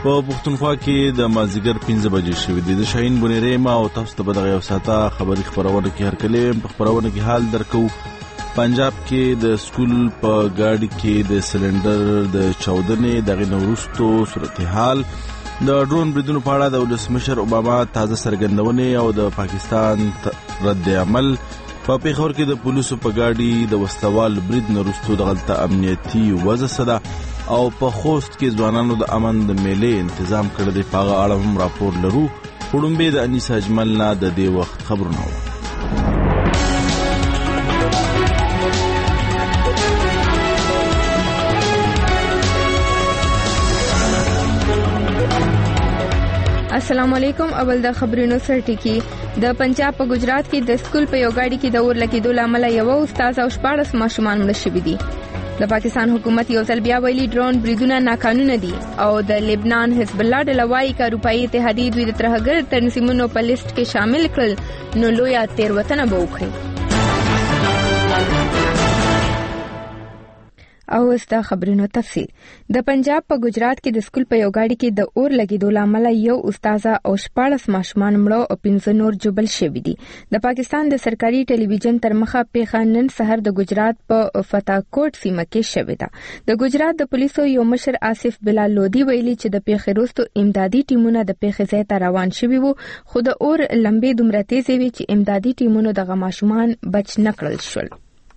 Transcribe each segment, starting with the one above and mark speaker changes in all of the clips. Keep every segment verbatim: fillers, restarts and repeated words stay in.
Speaker 1: په پښتونخوا کې د مازیګر پنځه بجې شوې دي. د شاهین بنيري ما او تاسو ته به دغه یو ساعته خبري خبرونه کې هر کله په خبرونه کې حال درکو. پنجاب کې د سکول په ګاډي کې د سلندر د چاودنې دغه نورستو صورتحال، د ډرون بریدونو په اړه د ولسمشر اوباما تازه څرګندونې او د پاکستان رد عمل. په پیښور کې د پولیسو په ګاډي د وسوال برید نورستو دغلطه امنیتي وضع صدا او په خوست کې ځوانانو د امن د میلې تنظیم کړی دی. په هغه اړه هم راپور لرو. وړومبې د انیسا اجمل نه د دې وخت خبرونه وو.
Speaker 2: السلام علیکم. اول د خبرونو سرټکی. د پنجاب په گجرات کې د سکول په یو ګاډي کې د اور لګیدو لامل یو استاد او شپږ ماشومان مړه شوي دي. د پاکستان حکومت یو ځل بیا ویلي ډرون بریدونه ناقانونه دي او د لبنان حزب الله ډله وايي چې اروپایي اتحادیه دوی د ترهګر تنظیمونو په لیست کې شامل کړل نو لویه تیروتنه به وکړي. او استا خبرونو تفصیل. د پنجاب په گجرات کې د سکول په یو ګاډي کې د اور لګیدو لامل یو استاد او شپږ ماشومان مړه او پنځه نور جبل شوي دي. د پاکستان د سرکاري ټلویزیون تر مخه پیښه نن سحر د گجرات په فتاکوټ سیمه کې شوې ده. د گجرات د پولیسو یو مشر آصف بلال لودي ویلي چې د پیښې وروسته امدادي ټیمونه د پیښې ځای ته روان شوي وو، خو د اور لمبې دومره تیزې وې چې امدادي ټیمونو دغه ماشومان بچ نه کړل شول.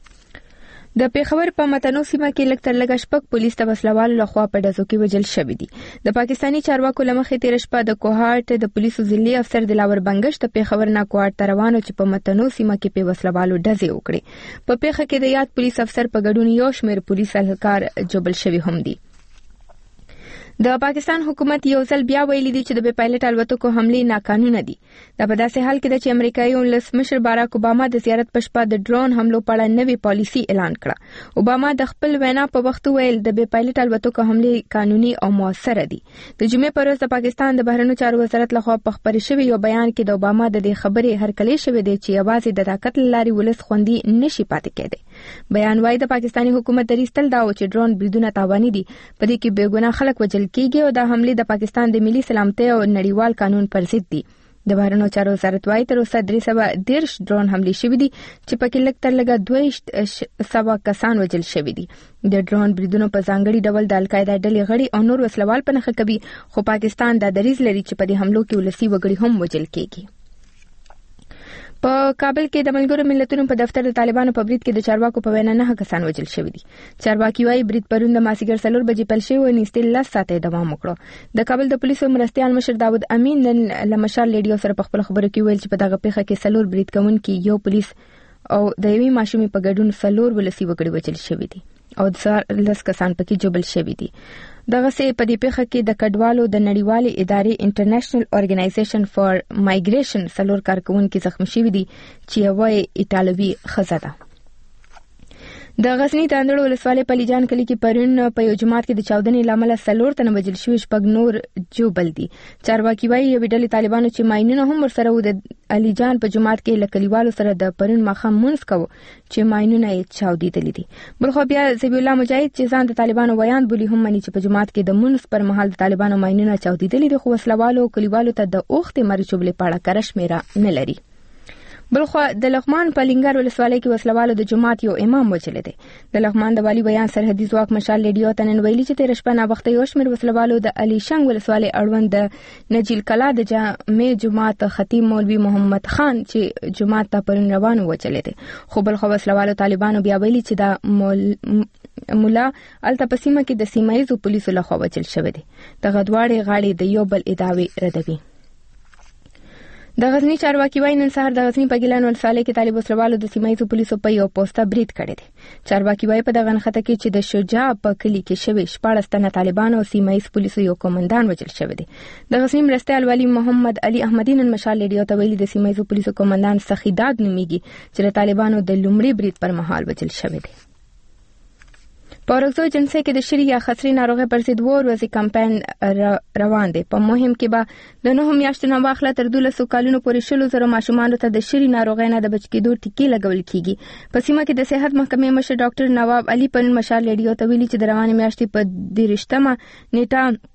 Speaker 2: د پیښور په متنو سیمه کې لږ تر لږه شپږ پولیس د وسلوالو لخوا په ډزو کې وژل شوي دي. د پاکستاني چارواکو له مخې تېره شپه د کوهاټ د پولیسو ضلعي افسر دلاور بنګش د پیښور نه کوهاټ ته روان و چې په متنو سیمه کې په وسلوالو ډزې وکړې. په پیښه کې د یاد پولیس افسر په ګډون یو شمېر پولیس اهلکار جبل شوي هم دي. د پاکستان حکومت یو ځل بیا ویلي دی چې د بې پایلټ الوتکو حملې ناقانونه دي. دا په داسې حال کې ده چې امریکایي ولسمشر باراک اوباما د زیارت په شپه د ډرون حملو په اړه نوې پالیسي اعلان کړه. اوباما د خپل وینا په وخت ویل د بې پایلټ الوتکو حملې قانوني او موثره دي. د جمعې پر ورځ د پاکستان د بهرنیو چارو وزارت لخوا په خبرې شوي یو بیان کې د اوباما د دې خبرې هرکلی شوی دی چې یوازې د طاقت له لارې ولس خوندي نشي پاتې کېدی. بیان وايي د پاکستاني حکومت دریځ تل دا و چې ډرون بریدونه تاواني دي، په دې کې بې ګناه خلک وژل کیږي او د حملې د پاکستان د ملي سلامتۍ او نړیوال قانون پر ضد دي. د بهرنیو چارو وزارت وايي تر اوسه درې سوه دېرش ډرون حملې شوي دي چې پکې لږ تر لږه دوه سوه کسان وژل شوي دي. د ډرون بریدونو په ځانګړي ډول د القاعده ډلې غړي او نور وسلوال په نښه کوي، خو پاکستان دا دریځ لري چې په دې حملو کې ولسي وګړي هم وژل کیږي. په کابل کې د ملګرو ملتونو په دفتر د طالبانو په برید کې د چارواکو په وینا نه کسان وژل شوي دي. چارواکي وايي برید پرون د مازیګر څلور بجې پیل شوی او نږدې لس ساعته دوام وکړ. د کابل د پولیسو مرستیال مشر داود امین نن له مشال ریډیو سره په خپل خبرو کې ویل چې په دغه پیښه کې څلور برید کوونکي، یو پولیس او د یوې ماشومې په ګډون څلور ولسي وګړي وژل شوي دي او د لس کسان پکې جبل شوي دي. دغه سه په دې پیښه کې د کډوالو د نړیوالې ادارې انټرنیشنل اورګنایزیشن فار مایګریشن څلور کارکونکي زخمی شوي دي چې یوه ایټالوي ښځه ده. د غزنی د اندړو ولسوالۍ په لیجان کلي کې پرون په یو جماعت کې د چاودنې لامل څلور تنه وژل شوي، شپږ نور جوبل دي. چارواکي وايي یوې ډلې طالبانو چې ماینونه هم ورسره و د الیجان په جماعت کې له کلیوالو سره د پرون ماښام مونځ کوه چې ماینونه یې چاودېدلي دي. بلخوا بیا ذبیح الله مجاهد چې ځان د طالبانو ویاند بولي هم مني چې په جماعت کې د مونځ پر مهال د طالبانو ماینونه چاودېدلي دي، خو وسلوالو او کلیوالو ته د اوښتې مرې چوبلې په اړه کره شمېره نه لري. بلخوا د لغمان په لنګر ولسوالۍ کې وسلوالو د جماعت یو امام وژلی دی. د لغمان د والي بیان سرحدي ځواک مشال ریډیو ته نن ویلي چې تېره شپه ناوخته یو شمېر وسلوالو د الیشنګ ولسوالۍ اړوند د نجیل کلا د جامع جومات خطیب مولوي محمد خان چې جومات ته پرون روان وژلی دی. خو بلخوا وسلوالو طالبانو بیا ویلي چې دا مول مولا الته په سیمه کې د سیمه ییزو پولیسو لخوا وژل شوی دی. دغه دواړې غاړې د یو بل ادعاوې ردوي. د غزنی چارواکي وايي نن سهار د غزنی په ګیلان ولسوالۍ کې طالب وسلوالو د سیمه ییزو پولیسو په یو پوسټه برید کړی دی. چارواکي وايي په دغه نښته کې چې د شجاع په کلي کې شوي شپاړس تنه طالبان او سیمه ییز پولیسو یو قومندان وژل شوی دی. د غزنی مرستیال والي محمد علي احمدي نن مشال ریډیو ته ویلي د سیمه ییزو پولیسو قومندان سخیداد نومیږي چې د طالبانو د لومړي برید پر مهال وژل شوی دی. په ورکزو جنسي کې د شری یا خسري ناروغي پر ضد وو ورځي کمپاین روان دی. په مهم کې به د نهو میاشتو نه واخله تر دولسو کالونو پورې شلو زره ماشومانو ته د شری ناروغۍ نه د بچ کېدو ټیکې لګول کیږي. په سیمه کې د صحت محکمې مشر ډاکټر نواب علي په مشال ریډیو ته ویلي چې د روانې میاشتې په دېرشتمه نیټه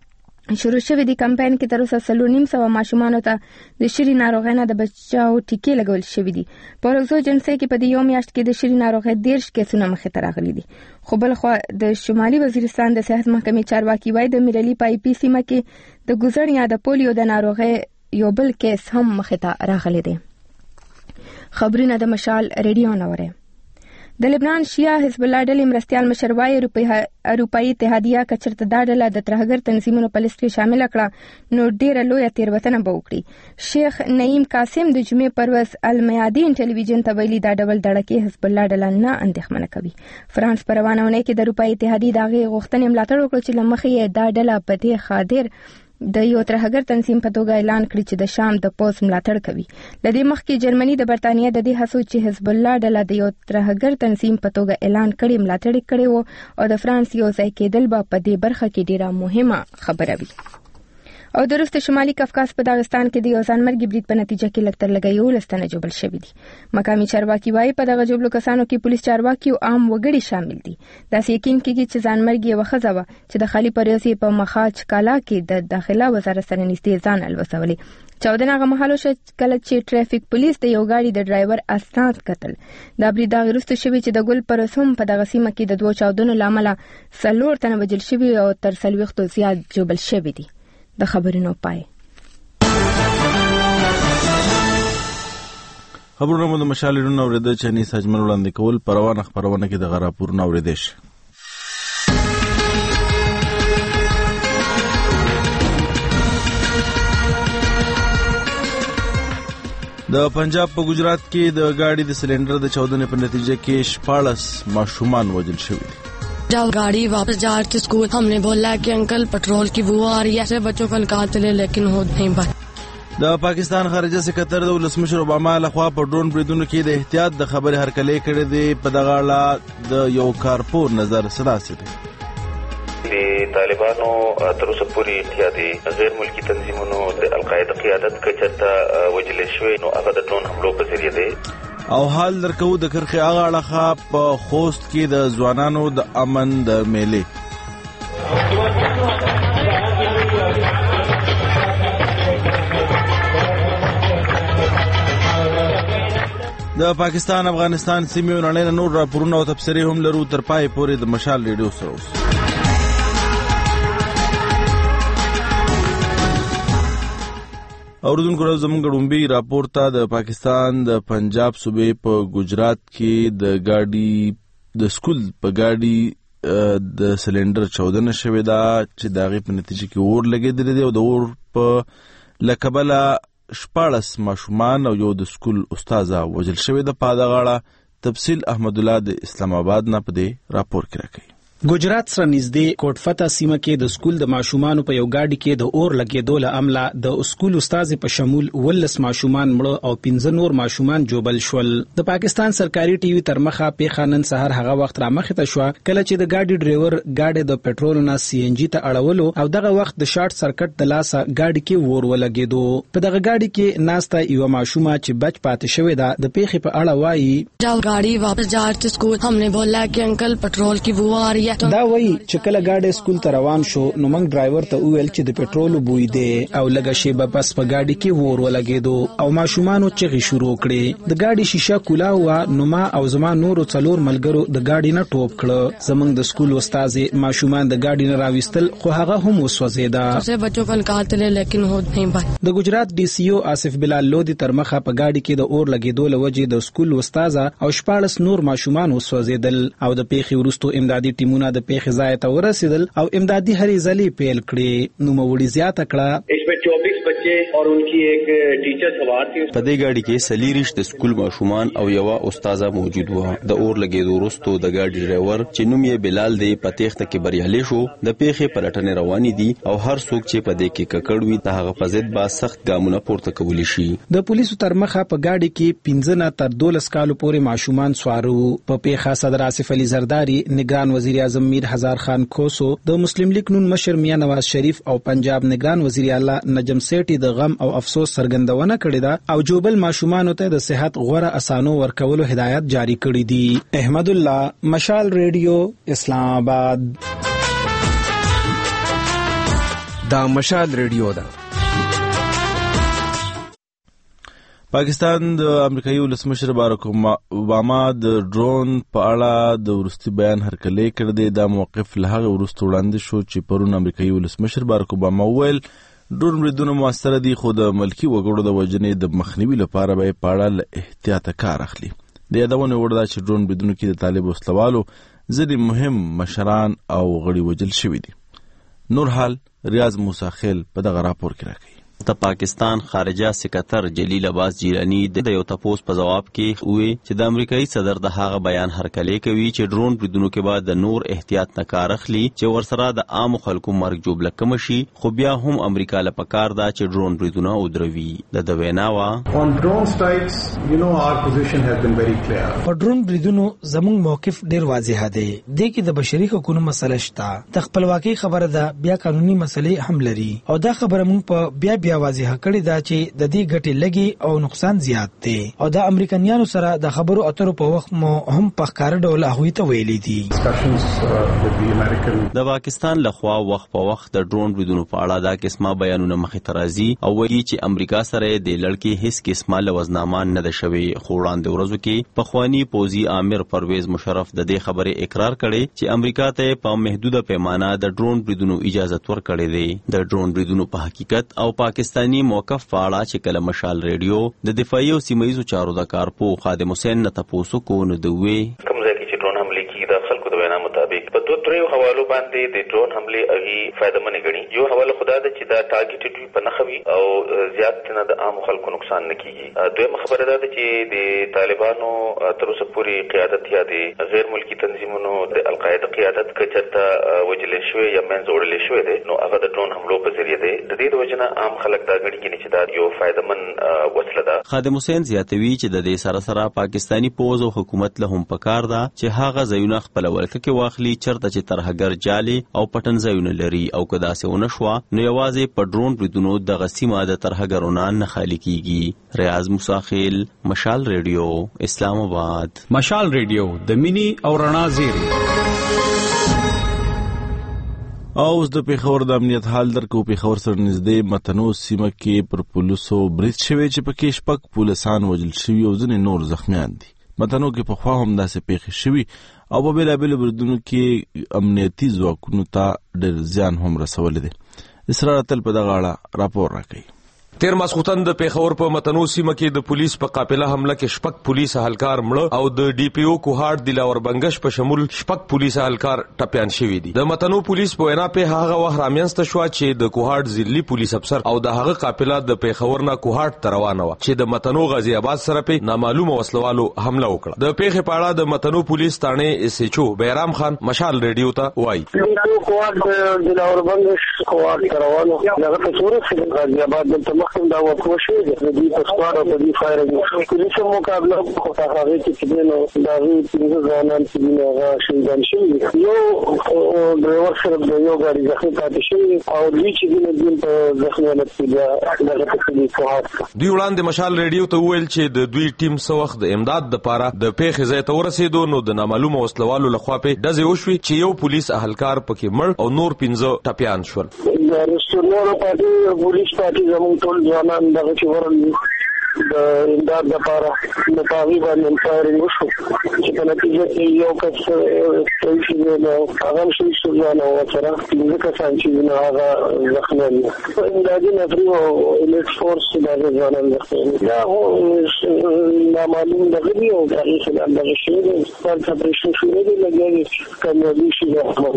Speaker 2: شروع شوی دی کمپاین کې تر اوسه څلور نیم سوه ماشومانو ته د شری ناروغۍ نه د بچاو ټیکې لګول شوې دي. په روزو جنسي کې په دې یو میاشت کې د شری ناروغۍ دیرش کیسونه مخې ته راغلي دي. خو بل خو د شمالي وزیرستان د صحت محکمې چارواکي وایي د میرلی پای پی سیمه کې د ګوزړ یا د پولیو د ناروغۍ یو بل کیس هم مخې ته راغلی دی. خبرونه د مشال ریډیو نوره. د لبنان شیعه حزب الله ډلې مرستيال مشر وايي اروپאי اتحادیه کچرته دا ډله د ترهګر تنظیمونو په لیست کې شامل کړه نو ډیره لویه تیروتنه به وکړي. شیخ نعیم قاسم د جمعې پر ورځ المیادین ټلویزیون ته ویلي دا ډول دړه کې حزب الله ډله نه اندېښمنه کوي. فرانس په روانونه کې د اروپאי اتحادیې دغه غوښتنې ملاتړ وکړ چې لمخې دا ډله په دې خاطر د یو ترهګر تنظیم په توګه اعلان کړی چې د شام د پوز ملاتړ کوي. لدې مخکې جرمني د برتانیې د دې هڅو چې حزب الله ډله د یو ترهګر تنظیم په توګه اعلان کړي ملاتړ کړي وو او د فرانس یو ځای کېدل به په دې برخه کې ډیره مهمه خبره وي. او د روسي شمالي کافکاز په داغستان کې د یو ځانمرګي برید په نتیجه کې لکتر لګي ولستنه جوړل شوې دي. مقامي چارواکي وايي په دغه جوړلو کسانو کې پولیس چارواکي او عام وګړي شامل دي. دا یقین کېږي چې ځانمرګي وخزه و چې د خالي پریوسي په مخاج کالا کې د داخله وزارت سره نږدې ځان الوسولې. چاودنه هغه مهال شو کله چې ټرافیک پولیس د یو غاډي د ډرایور اسناد قتل. دا برید هغه وروسته شوی چې د ګل پرسوم په دغه سیمه کې د دوه چاودنو لامل څلور تنه وژل شوي او تر څلوېښتو زیات جوړل شوي دي. د خبرونو پای.
Speaker 1: خبرونه مو د مشالېرونو اورېده چې انیس اجمل وړاندې کول په روانه خپرونه کې د غراپورونه اورېدی شي. د پنجاب په گجرات کې د گاڑی د سلنډر د چاودنې په نتیجه کې شپاړس ماشومان وژل شوي دي.
Speaker 3: جب गाड़ी वापस जा रही थी स्कूल हमने बोला कि अंकल पेट्रोल की वो आ रही है ऐसे बच्चों को निकालते लेकिन हो नहीं पाए.
Speaker 1: د پاکستان خارجه سکرټر د ولسمشر اوباما لخوا په ډرون بریدونو کې د احتیاط د خبرې هرکلې کړې دي. په دغه اړه د یو کارپور نظر سداسي دي.
Speaker 4: د طالبانو تر اوسه پورې اتحادي غیر ملکی تنظیمونو د القاعده قیادت کچته وجل شوی نو هغه د ډرون حملو په ذریعہ دی.
Speaker 1: او حال درکو د کرخه هغه اړه په خوست کې د ځوانانو د امن د میلې. د پاکستان افغانستان سیمې نړۍ نور راپورونه او تبصرې هم لرو. تر پای پورې د مشال ریډیو سره اوس. اوردونکو راو زمونږ ډومبي راپور ته د پاکستان د پنجاب صوبې په گجرات کې د ګاډي د سکول په ګاډي د سلنډر چاودنه شوې ده چې د هغې په نتیجه کې اور لګېدلی دی او د اور په له کبله شپاړس ماشومان او یو د سکول استاذه وژل شوې ده. په دغه اړه تفصیل احمد الله د اسلام آباد نه په دې راپور کې راکوي.
Speaker 5: گجرات سره نږدې کوټفته سیمه کې د سکول د ماشومانو په یو گاډي کې د اور لګېدو له امله د سکول استاد په شمول ولس ماشومان مړه او پنځه نور ماشومان جوبل شول. د پاکستان سرکاري ټي وي تر مخه پیښه نن سهار هغه وخت را مخې ته شوه کله چې د گاډي ډرایور گاډي د پټرول نه سی ان جی ته اړولو او دغه وخت د شارټ سرکټ د لاسه گاډي کې اور ولګېدو. په دغه گاډي کې ناسته یو ماشومه چې بچ پاتې شوې ده د پیښې په اړه وایي
Speaker 3: جب गाड़ी वापस जा रही थी स्कूल हमने बोला कि अंकल पेट्रोल की वो आ रही है.
Speaker 5: دا وایي چې کله گاډي سکول ته روان شو نو موږ ډرایور ته وویل چې د پټرول بوی دی او لږه شیبه پس په گاډي کې اور ولګېدو او ماشومانو چغې شروع کړې. د گاډي شیشه کولا وه نو ما او زما نورو څلور ملګرو د گاډي نه ټوپ کړه. زموږ د سکول استاد ماشومان د گاډي نه راوستل خو هغه هم وسوځېده.
Speaker 3: بچو کو نکالته لیکن هو نہیں پائے.
Speaker 5: د گجرات ډي سي او آصف بلال لودي تر مخه په گاډي کې د اور لګېدو لوجې د سکول استاد او شپاړس نور ماشومان وسوځېدل او د پیښې وروسته امدادي ټیمونه د پیښې ځای ته ورسېدل او امدادي هرې ځلې پیل کړې. نوموړي زیاته کړه
Speaker 6: इसमें चौबीस बच्चे और उनकी एक टीचर सवार थी.
Speaker 7: په دې ګاډي کې سلیریش د سکول ماشومان او یو استاد موجود و. د اور لګېدو وروسته د ګاډي ډرایور چې نوم یې بلال دی په تېښته کې بریالي شو. د پیښې پلټنې روانې دي او هر څوک چې په دې کې ککړ وي د هغه په ضد به سخت ګامونه پورته کولی شي.
Speaker 5: د پولیسو تر مخه په ګاډي کې پنځه نه تر دولس کالو پورې ماشومان سوارو. په پیښه صدر آصف علي زرداری، نگران وزیر اعظم میر هزار خان کوسو، د مسلم لیگ نون مشر میاں نواز شریف او پنجاب نگران وزیر اعلی نجم سیټي د غم او افسوس څرګندونه کړې ده او جوبل ماشومانو ته د صحت غوره اسانو ورکولو هدایت جاری کړې دي. احمد الله، مشال ریډیو، اسلام آباد.
Speaker 8: دا مشال ریډیو ده.
Speaker 1: پاکستان د امریکایي ولسمشر باراک اوباما د ډرون په اړه د وروستي بیان هرکلی کړی دی. دا موقف له هغه وروسته وړاندې شو چې پرون امریکایي ولسمشر باراک اوباما وویل ډرون بریدونه موثره دي، خو د ملکي وګړو د وژنې د مخنیوي لپاره به په اړه له احتیاطه کار اخلي. د یادونې وړ ده چې ډرون بریدونو کې د طالب وسلوالو ځینې مهم مشران او غړي وژل شوي دي. نور حال ریاض موسی خیل په دغه راپور کې راکوي.
Speaker 7: د پاکستان خارجه سکرټر جلیل عباس جیلانی د یو تپوس په جواب کې وویل چې د امریکایي صدر د هغه بیان هرکلی کوي چې ډرون بریدونو کې بعد د نور احتیاط نه کار اخلي چې ورسره د عام خلکو مرګ جوړه کم شي، خو بیا هم امریکا له پکار دا چې ډرون بریدونه ودروي. د دویناوا
Speaker 9: on drone strikes you know our position has been very clear.
Speaker 10: په ډرون بریدونو زموږ موقف ډیر واضح دی. د کې د بشري حقوقو مسله شته، د خپلواکۍ خبره ده، بیا قانوني مسلې هم لري، او دا خبره موږ په بیا بیا واضح کړی دا چې د دې ګټې لګي او نقصان زیات دی، او د امریکایانو سره د خبرو اترو په وخت مو هم په ښکار ډول هغوی ته ویلي دي.
Speaker 7: د پاکستان لخوا وخت په وخت د ډرون بریدونو په اړه دا قسمه بیانونه مخې ته راځي او وایي چې امریکا سره د لړکې هیڅ قسمه لوزنامه نه ده شوې. خو وړاندې ورځو کې پخوانی پوځي امیر پرویز مشرف د دې خبرې اقرار کړی چې امریکا ته په محدوده پیمانه د ډرون بریدونو اجازه ورکړې ده. د ډرون بریدونو په حقیقت او پاکستانی موقف فعاله چې کله مشال ریډیو د دفاعي او سیمایي چارو د کارپو خادم حسین نه تاسو کو نه دوی
Speaker 4: کوم ځای کې چې ډرون حمله کیږي د خلکو د وینا مطابق په دوه درې حوالو باندې د ډرون حمله اغي فائدمن غني. یو حواله خدا ده چې دا ټارګټډ وي په نخوي او زیات نه د عام خلکو نقصان نه کیږي. دویمه خبره ده چې د طالبانو تر اوسه پورې قیادت یا د غیر ملکی تنظیمونو د القاعده قیادت کچته وجلې شوې یا منځ وړلې شوې ده، نو هغه د ډرون حملو په ذریعہ ده. د دې د وجنه عام خلک دا غړي کې چې دا یو فائدمن وسیله ده.
Speaker 7: خادم حسین زیاتوي چې د دې سره سره پاکستانی پوز او حکومت له هم پکار ده چې هغه ځایونه خپل ولکه کې واخلي چرته چې ترهګر جالي او پټن ځایونه لري، او کدا سه ونه شو نو یوازې په ډرون بریدونو د غسیمه د ترهګرونو نه خالی کیږي. ریاض موسی خیل، مشال ریډیو، اسلام آباد.
Speaker 8: مشال ریډیو د مینی او رڼا زیری.
Speaker 1: اوس د پیښور د امنیت حال درکو. پیښور سره نږدې متنو سیمه کې پر پولیسو برید شوی چې پکې شپږ پولیسان وژل شوي او ځینې نور زخمیان دي. متنو کې پخوا هم داسې پیښې شوي او په بېلابېلو بریدونو کې امنیتي ځواکونو ته ډېر زیان هم رسولی دی. اسرار تل په دغه اړه راپور راکوي.
Speaker 11: تیر ماسخوتن د پیښور په متنو سیمه کې د پولیس په قافله حمله کې شپږ پولیس اهلکار مړه او د ډي پی او کوهاټ دلاور بنگش په شمول شپږ پولیس اهلکار ټپيان شوي دي. د متنو پولیس په وینا په هغه وخت رامنځته شو چې د کوهاټ ضلعي پولیس افسر او د هغه قافله د پیښور نه کوهاټ ته روانه و چې د متنو غازی آباد سره په نامعلومه وسلوالو حمله وکړه. د پیښې په اړه د متنو پولیس ثانه اس ایچ او بیرام خان مشال ریډیو ته وایي
Speaker 12: کوهاټ دلاور بنگش کوهاټ ته روانه هغه په صورت غازی آباد د مخکې دا وکړو د دې په سوار او د فایرنګ پولیس مقابله په هغه کې چې نو دا وی څنګه ځانان چې نو هغه شهیدان شوي یو ډرایور سره د یو غاړي ځخه پاتې شوی او دوی چې د دې په ځخمه کې دغه په دې کوهاټ
Speaker 11: دوی وړاندې مشال ریډیو ته ویل چې د دوی ټیم څو وخت د امداد لپاره د پیښې ځای ته ورسېدو نو د نامعلومه وسلوالو لخوا په دځې وشوي چې یو پولیس اهلکار پکې مړ او نور پنځه ټپيان شول.
Speaker 12: د رسټورانټ پاتې پولیس پاتې زموږ ټول ځوانان دغه چې ورل د امداد لپاره د پاغي باندې فایرنګ وشو چې په نتیجه کې یو کس ټول شي نو هغه شي ځوان او سره څنګه کسان چې نو هغه زخمیان امدادي نفري او الیټ فورس د ځوانان زخمیان دا هو نامعلوم دغه یو دغه څه دغه شی د سپارت اپریشن شروع دی لګي کامیابی شي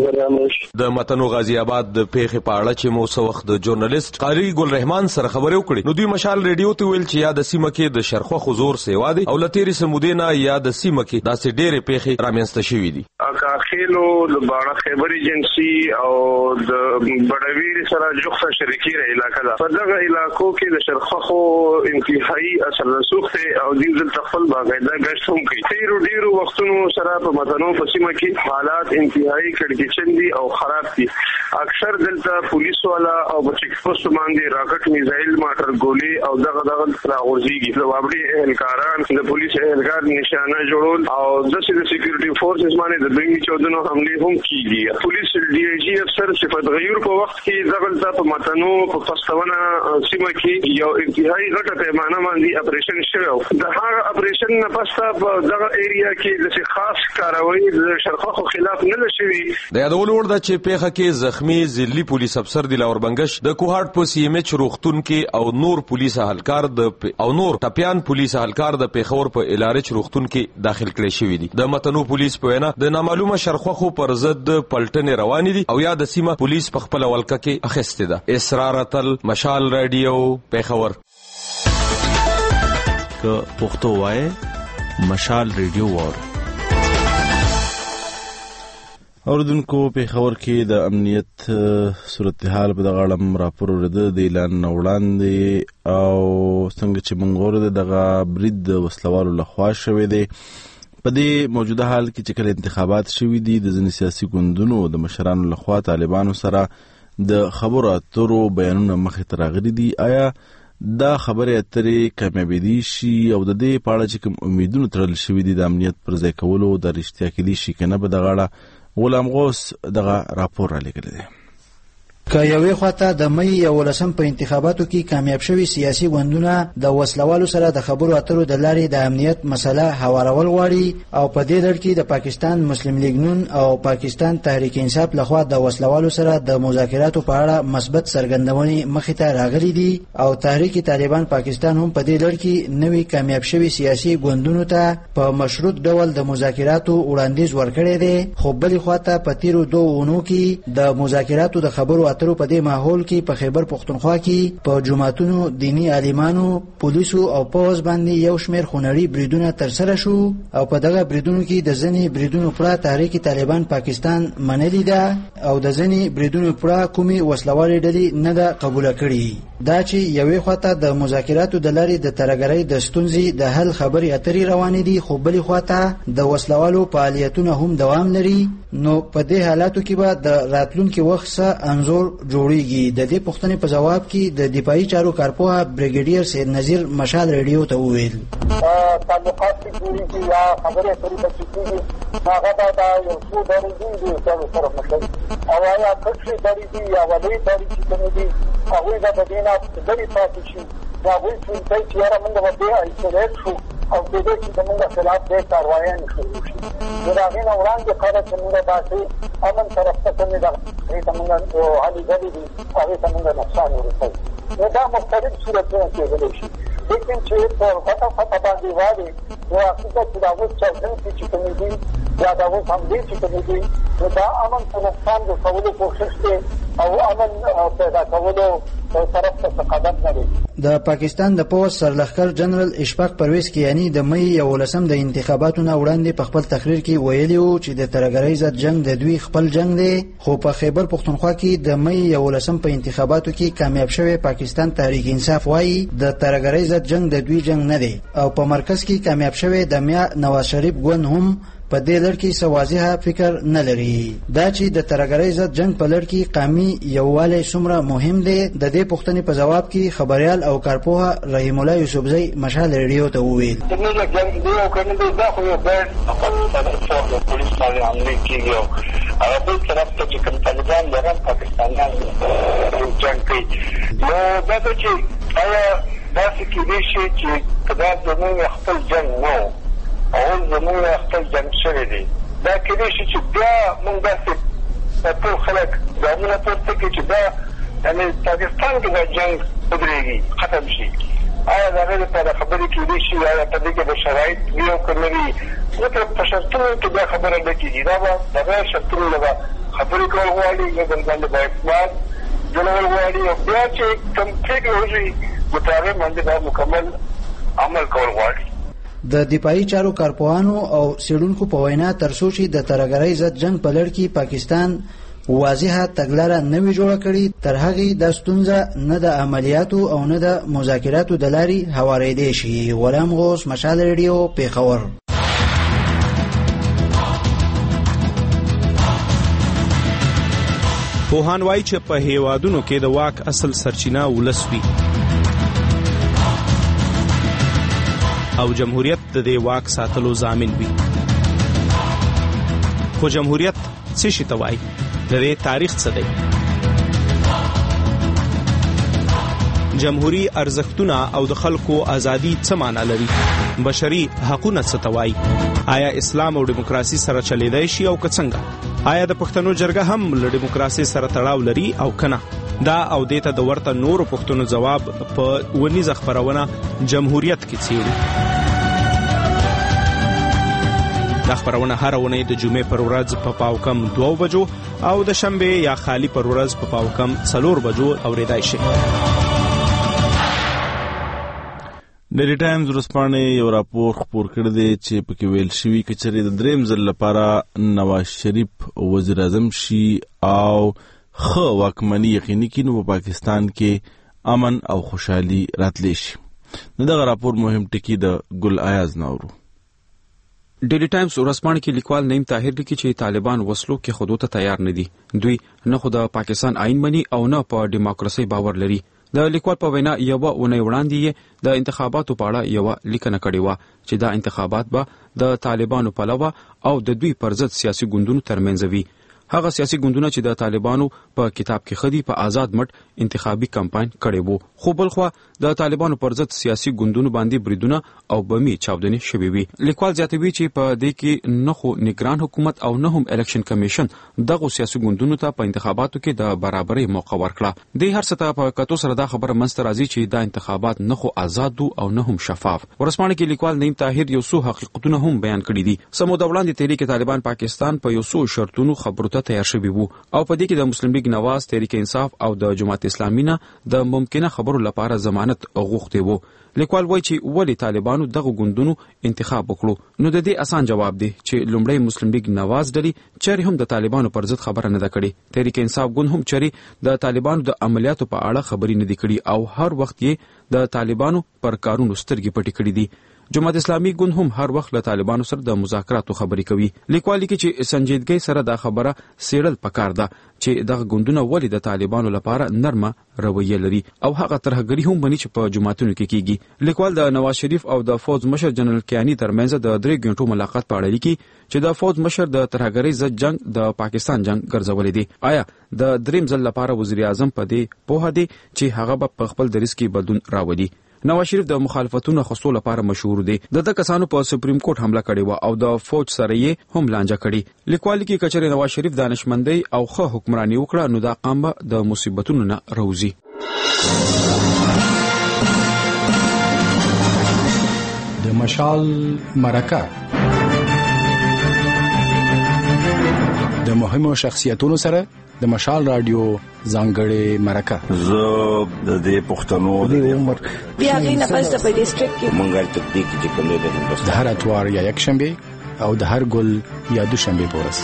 Speaker 11: د متنو غازی آباد د پیښې په اړه چې مو څو وخت د ژورنالیست قاری ګل رحمان سره خبرې وکړې نو دوی مشال ریډیو ته ویل چې یا د سیمه کې د شرخه حضور سیوا دي او لتیری سمودینا یا د سیمه کې داسې ډېرې پیښې رامنځته شوې دي.
Speaker 12: اکاخیلو د باڼه خیبر ایجنسی او د بډویر سره جوخه شریکي علاقه ده. په دغه علاقو کې د شرخه انتهایی اثر رسوخ او دین دل تخفل باقاعده غشت هم کوي. ډیرو ډیرو وختونو سره په متنو په سیمه کې حالات انتهایی کړکېچن دي او خراب دي. اکثر دلته پولیس والا او چیک پوسټ باندې راکټ میزایل ماټر ګولې او دغه دغه راغورځيږي. د وابړي اهلکاران د پولیس اهلکار نشانه جوړول او د سیکورټي فورسز باندې د بنګي ودونو حمله هم کیږي. پولیس ډي آی جی افسر صفت غیور په وخت کې دغلطه په متنو په پښتونه سیمه کې یو انتهایی غټه پیمانه باندې اپریشن شوی. د هغه اپریشن نه پسته په دغه ایریا کې د خاص کاروایی د شرخو خلاف نه شوی.
Speaker 11: د یادولو وړ ده چې پیښه کې زخمی ځلي پولیس افسر دلاور بنگش د کوهاټ په سی ام ایچ روغتون کې او نور پولیس اهلکار د او نور ټپيان پولیس اهلکار د پیښور په الارچ روغتون کې داخل کړي شوی دي. د متنو پولیس په وینا د نامعلومه شرخو پر ضد پلټنې روان دي او یا د سیمه پولیس په خپل ولکه کې اخیسته ده. اسرارت مشال رادیو پیښور.
Speaker 1: که پښتو وای مشال رادیو وار. اوردونکو پیښور کې د امنیت صورتحال په دغه اړه راپور ورده د اعلان وړاندې او څنګه چې منغور دغه برید د وسلوالو لخوا شوی دی. په دې موجوده حال کې چې کله انتخابات شوي دي د ځینې سیاسي ګوندونو د مشرانو لخوا طالبانو سره د خبرو اترو بیانونه مخې ته راغلي دي. آیا دا خبرې اترې کامیابېدی شي او د دې په اړه چې کوم امیدونه تړل شوي دي د امنیت پر ځای کولو د رښتیا کېدی شي که نه؟ په دغه اړه غلام غوث دغه راپور را لیږلی دی.
Speaker 13: که یوې خواته د مئی یولسم په انتخاباتو کې کامیاب شوي سیاسي ګوندونه د وسلوالو سره د خبرو اترو د لارې د امنیت مسله هوارول غواړي او په دې لړ کې د پاکستان مسلم لیگ نون او پاکستان تحریک انصاف لخوا د وسلوالو سره د مذاکراتو په اړه مثبت څرګندونې مخې ته راغلي دي او تحریک طالبان پاکستان هم په دې لړ کې نوي کامیاب شوي سیاسي ګوندونو ته په مشروط ډول د مذاکراتو وړاندیز ورکړی دی. خو بلې خواته په تیرو دوه اونو کې د مذاکراتو د خبرو اترو په دې ماحول کې په خیبر پختونخوا کې په جماعتونو دینی عالمانو پولیسو او پوز باندې یو شمېر خونړي بریدونه ترسره شو او په دغه بریدونو کې د ځینې بریدونو پړه تحریک طالبان پاکستان منلې ده او د ځینې بریدونو پړه کومې وسلوالې ډلې نه ده قبوله کړې. دا چې یوې خواته د مذاکراتو د لارې د ترګرۍ د ستونزې د حل خبرې اترې روانې دي خو بلې خواته د وسلوالو فعالیتونه هم دوام لري. نو په دې حالاتو کې به د راتلونکي وخت څخه انځور جوړیږي. د دې پوښتنې په جواب کې د دفاعي چارو کارپوه بریګیډیر سید نذیر مشال رادیو ته وویل
Speaker 12: تعلقات چې جوړیږي یا خبرې اترې چې کېږي هغه دا یو څو درجې دي چې سره مشکل او یا کښې درجې یا ولې درجې چې دي هغوی به د دې نه لرې پاتې شي. د هغوی څنګه چې یاره موږ به دې ایسولیټ شو او کېدای شي زموږ خلاف دې کاروایانې شروع شي. نو د هغې نه وړاندې خلک چې موږ داسې امن طرف ته کومې دغه هغې ته موږ هلې ځلې دي هغې ته موږ نقصان ورسوي. نو دا مختلف صورتونه کېدلی شي لیکن چې په غټه غټه باندې والي نو حقیقت چې د هغوی چاودنکې چې کومې دي یا د هغوی حملې چې کومې دي نو دا امن په نقصان رسولو کوښښ دی او امن پیدا کولو طرف ته قدم نه دی.
Speaker 13: د پاکستان د پوځ سرلښکر جنرال اشفاق پرویز کیانی د مئی یولسم د انتخاباتو نه وړاندې په خپل تقریر کې ویلي وو چې د ترګرۍ ضد جنگ د دوی خپل جنگ دی خو په خیبر پختونخوا کې د مئی یولسم په انتخاباتو کې کامیاب شوی پاکستان تحریک انصاف وایي د ترګرۍ ضد جنگ د دوی جنگ نه دی او په مرکز کې کامیاب شوی د میا نواز شریف ګوند هم په دې لړ کې سوازیه فکر نه لري. دا چې د ترګرۍ ضد جنگ په لړ کې قومي یووالی څومره مهم دی د دې پوښتنې په جواب کې خبريال او کارپوه رحیم الله یوسفزی مشال رادیو ته وویل
Speaker 12: دغه جنگ دی او کنه دا خو یو بل افغانستان د پولیس باندې حمله کیږي او هغه په طرف ته چې کوم طالبان لري پاکستانیان جنگ کوي. نو دا چې آیا داسې کېدای شي چې دا زموږ خپل جنگ نو اول زموږ خپل جنگ شوی دی دا کېدای شي چې بیا موږ داسې ټول خلک ځانونه پورته کړي چې دا یعنې پاکستان کې دا جنگ ودرېږي ختم شي. آیا د هغې لپاره خبرې کېدای شي آیا په دې کې به شرایط وي او که نه وي ځکه په شرطونو کې بیا خبره نه کېږي دا به د غیر شرطونو نه به خبرې کول غواړي یو بل باندې به اعتماد جوړول غواړي او بیا چې کوم پرېکړې وشي نو په هغې باندې به مکمل عمل کول غواړي.
Speaker 13: د دفاعي چارو کارپوهانو او څېړونکو په وینا تر څو چې د ترګرۍ ضد جنگ په لړ کې پاکستان واضحه تګلاره نه وي جوړه کړې تر هغې دا ستونزه نه د عملیاتو او نه د مذاکراتو د لارې هوارېدی شي. غلام غوث مشال رادیو پیښور.
Speaker 8: پوهان وایي چې په هیوادونو کې د واک اصل سرچینه ولس وي او جمهوریت د دې واک ساتلو ضامن وي. خو جمهوریت څه شي ته وایي؟ د دې تاریخ څه دی؟ جمهوری ارزښتونه او د خلکو ازادي څه معنا لري؟ بشري حقوقونه څه ته وایي؟ آیا اسلام او دیموکراسي سره چلیدای شي او که څنګه؟ آیا د پښتنو جرګه هم له دیموکراسي سره تړاو لري او کنه؟ دا او دیته د ورته نورو پښتنو جواب په ونیزه خبرونه جمهوریت کې څیړي. دا خبرونه هر ونې د جمعې پر ورځ په پاو کم دوه بجو او د شنبه یا خالی پر ورځ په پاو کم څلور بجو اوریدای شي.
Speaker 1: ډیلی ټایمز ورځپاڼې یو راپور خپور کړی دی چې پکې ویل شوي که چېرې د دریم ځل لپاره نواز شریف وزیر اعظم شي او ښه واکمني یقیني کړي نو په پاکستان کې امن او خوشحالي راتلی شي. د دغه راپور مهم ټکي د ګل ایاز ناورو.
Speaker 14: ډیلی ټایمز ورځپاڼې کې لیکوال نعیم طاهر لیکي چې طالبان وسلو کې خودو ته تیار نه دي. دوی نه خو د پاکستان آئین مني او نه په ډیموکراسي باور لري. د لیکوال په وینا یو اونۍ وړاندې د انتخاباتو په اړه یو لیکنه کړې و چې دا انتخابات به د طالبانو پلوه او د دوی پر ضد سیاسي ګوندونو ترمنځ وي. هغه سیاسي ګوندونه چې د طالبانو په کتاب کې خدي په آزاد مټ انتخابي کمپاین کړي وو، خو بلخوا د طالبانو پر ضد سیاسي ګوندونو باندې بریدونه او بمي چاودنې شوي وي. لیکوال زیاتوي چې په دې کې نه خو نگران حکومت او نه هم الیکشن کمیشن دغه سیاسي ګوندونو ته په انتخاباتو کې د برابرۍ موقع ورکړه. د هر څه ته په کتو سره دا خبره منځته راځي چې دا انتخابات نه خو آزاد او نه هم شفاف. ورسپانه کې لیکوال نعیم طاهر یو څو حقیقتونه هم بیان کړي دي. سمو د وړاندې تحریک طالبان پاکستان په یو څو شرطونو خبرو ته تیار شوی وو او په دې کې د مسلم لیگ نواز، تحریک انصاف او د جماعت اسلامي نه د ممکنه خبرو لپاره ضمانت غوښتي وو. لیکوال وایي چې ولې طالبانو دغه ګوندونو انتخاب وکړو. نو د دې اسان جواب دی چې لومړی مسلم لیگ نواز ډلې چېرې هم د طالبانو پر ضد خبره نه ده کړې. تحریک انصاف ګوند هم چېرې د طالبانو د عملیاتو په اړه خبرې نه دي کړې او هر وخت یې د طالبانو پر کارونو سترګې پټې کړې دي. جماعت اسلامي ګوند هم هر وخت له طالبانو سره د مذاکراتو خبرې کوي. لیکوال لیکي چې سنجیدګۍ سره دا خبره سیړل پکار ده چې دغه ګوندونه ولې د طالبانو لپاره نرمه رویه لري او هغه ترهګري هم بني چې په جماعتونو کې کیږي. لیکوال د نواز شریف او د فوج مشر جنرال کیانی ترمنځ د درې غنټو ملاقات په اړه لیکي چې د فوج مشر د ترهګرۍ ضد جنگ د پاکستان جنگ ګرځولې دي. آیا د دریم ځل لپاره وزیر اعظم په دې پوهه دی چې هغه په خپل دریځ کې بدلون راوړي؟ نواز شریف د مخالفتونو خصو لپاره مشهور دی. د د کسانو په سپریم کورټ حمله کړې و او د فوج سره یې هم لانجه کړې. لیکوال کې کچره نواز شریف دانشمندۍ او ښه حکمراني وکړه نو دا قام به د مصیبتونو نه راوځي.
Speaker 15: د مشال مرکه د مهمو شخصیتونو سره د مشال رادیو ځانګړې مرکه.
Speaker 16: زه د دې پښتنو د عمر
Speaker 17: بیا غینه پس په ډیسټریکټ کې
Speaker 16: مونږه تطبیق چې کوم دی
Speaker 15: د هر اتوار یا یک شنبه او د هر ګل یا دوشنبه پورس.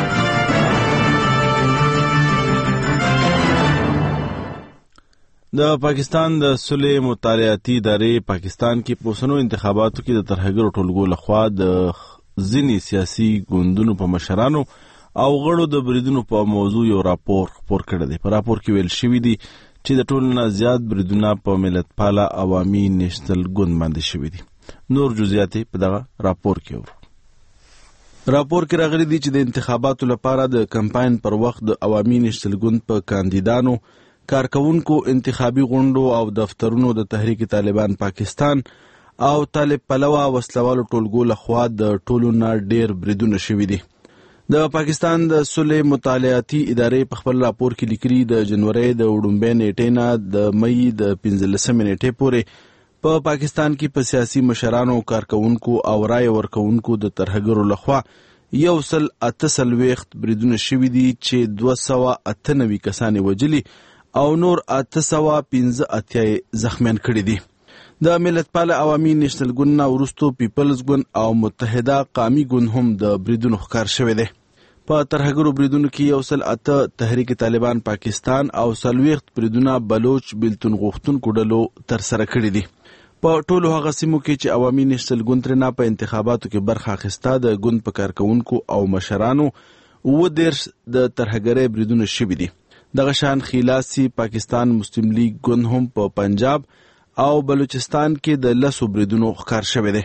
Speaker 1: د پاکستان د صلح مطالعاتي ادارې پاکستان کې په اوسنو انتخاباتو کې د ترهګرو ټولګو لخوا د ځینې سیاسي ګوندونو په مشرانو او غړو د بریدونو په موضوع یو راپور خپور کړی دی. په راپور کې ویل شوی دی چې د ټولو نه زیات بریدونه په ملت پاله عوامي نیشنل ګوند باندې شوي دي. نور جزئیات په دغه راپور کې ورو. راپور کې راغلي دي چې د انتخاباتو لپاره د کمپاین پر وخت د عوامي نیشنل ګوند په کاندیدانو، کارکونکو، انتخابي غونډو او دفترونو د تحریک طالبان پاکستان او طالب پلوه وسلوالو ټولګو لخوا د ټولو نه ډیر بریدونه شوي دي. د پاکستان د صلح مطالعاتي ادارې په خپل راپور کې لیکلي د جنوري د وړومبۍ نیټې نه د مئی د پنځلسمې نیټې پورې په پاکستان کې په سیاسي مشرانو، کارکونکو او رای ورکونکو د ترهګرو لخوا یو سل اته څلوېښت بریدونه شوي دي چې دوه سوه اته نوي کسان وژلي او نور اته سوه پنځه اتیا زخمیان کړي دي. د ملت پاله عوامي نیشنل ګوند نه وروستو پیپلز ګوند او متحده قامي ګوند هم د بریدونو ښکار شوی دی. په ترهګرو بریدونو کې یو سل اته تحریک طالبان پاکستان او څلوېښت بریدونه بلوچ بیلتون غوښتونکو ډلو ترسره کړي دي. په ټولو هغه سیمو کې چې عوامي نیشنل ګوند ترې نه په انتخاباتو کې برخه اخیسته د ګوند په کارکونکو او مشرانو اووه دېرش د ترهګرۍ بریدونه شوي دي. دغه شان خیلاسي پاکستان مسلم لیگ ګوند هم په پنجاب او بلوچستان کې د لسو بریدونو ښکار شوی دی.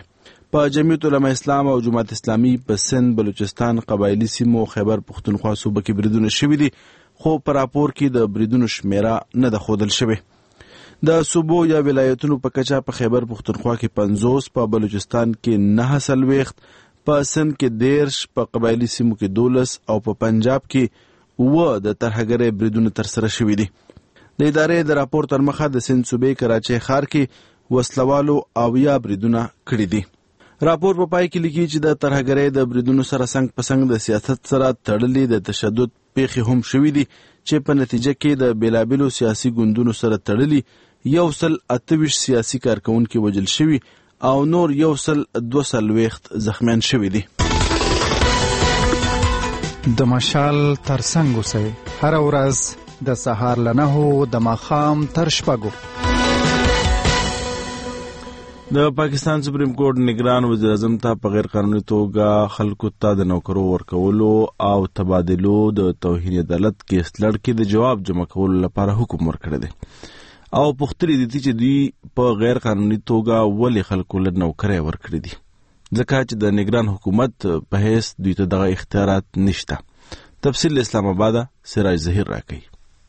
Speaker 1: په جمعیت علماء اسلام او جماعت اسلامي په سند بلوچستان قبایلی سیمو خیبر پختونخوا صوبه کې بریدونه شوي دي، خو په راپور کې د بریدونو شمیره نه ده ښودل شوې. د صوبو یا ولایتونو په کچه په خیبر پختونخوا کې پنځوس، په بلوچستان کې نهه څلوېښت، په سند کې دیرش، په قبایلی سیمو کې دولس او په پنجاب کې اووه د ترهګرۍ بریدونه ترسره شوي دي. د ادارې د راپور تر مخه د سند صوبې کراچۍ ښار کې وسلوالو اویا بریدونه کړي دي. راپور په پای کې لیکي چې د ترهګرۍ د بریدونو سره څنګ په څنګ د سیاست سره تړلي د تشدد پیښې هم شوي دي چې په نتیجه کې د بیلابیلو سیاسي ګوندونو سره تړلي یو سل اته ویشت سیاسي کارکونکي وژل شوي او نور یو سل دوه څلوېښت زخمیان شوي دي.
Speaker 18: د مشال ترڅنګ اوسئ، هره ورځ د سهار له نهو د ماښام تر شپږو.
Speaker 1: د پاکستان سپریم کورټ نگران وزیر اعظم ته په غیر قانوني توګه خلکو ته د نوکرو ورکولو او تبادلو د توهین عدالت کیس لړ کې د جواب جمع کولو لپاره حکم ورکړی دی او پوښتنې دي چې دوی په غیر قانوني توګه ولې خلکو له نوکرۍ ورکړي دي، ځکه چې د نگران حکومت په حیث دوی ته دغه اختیارات نشته. تفصیل اسلام آباد سراج ظهیر راکوي.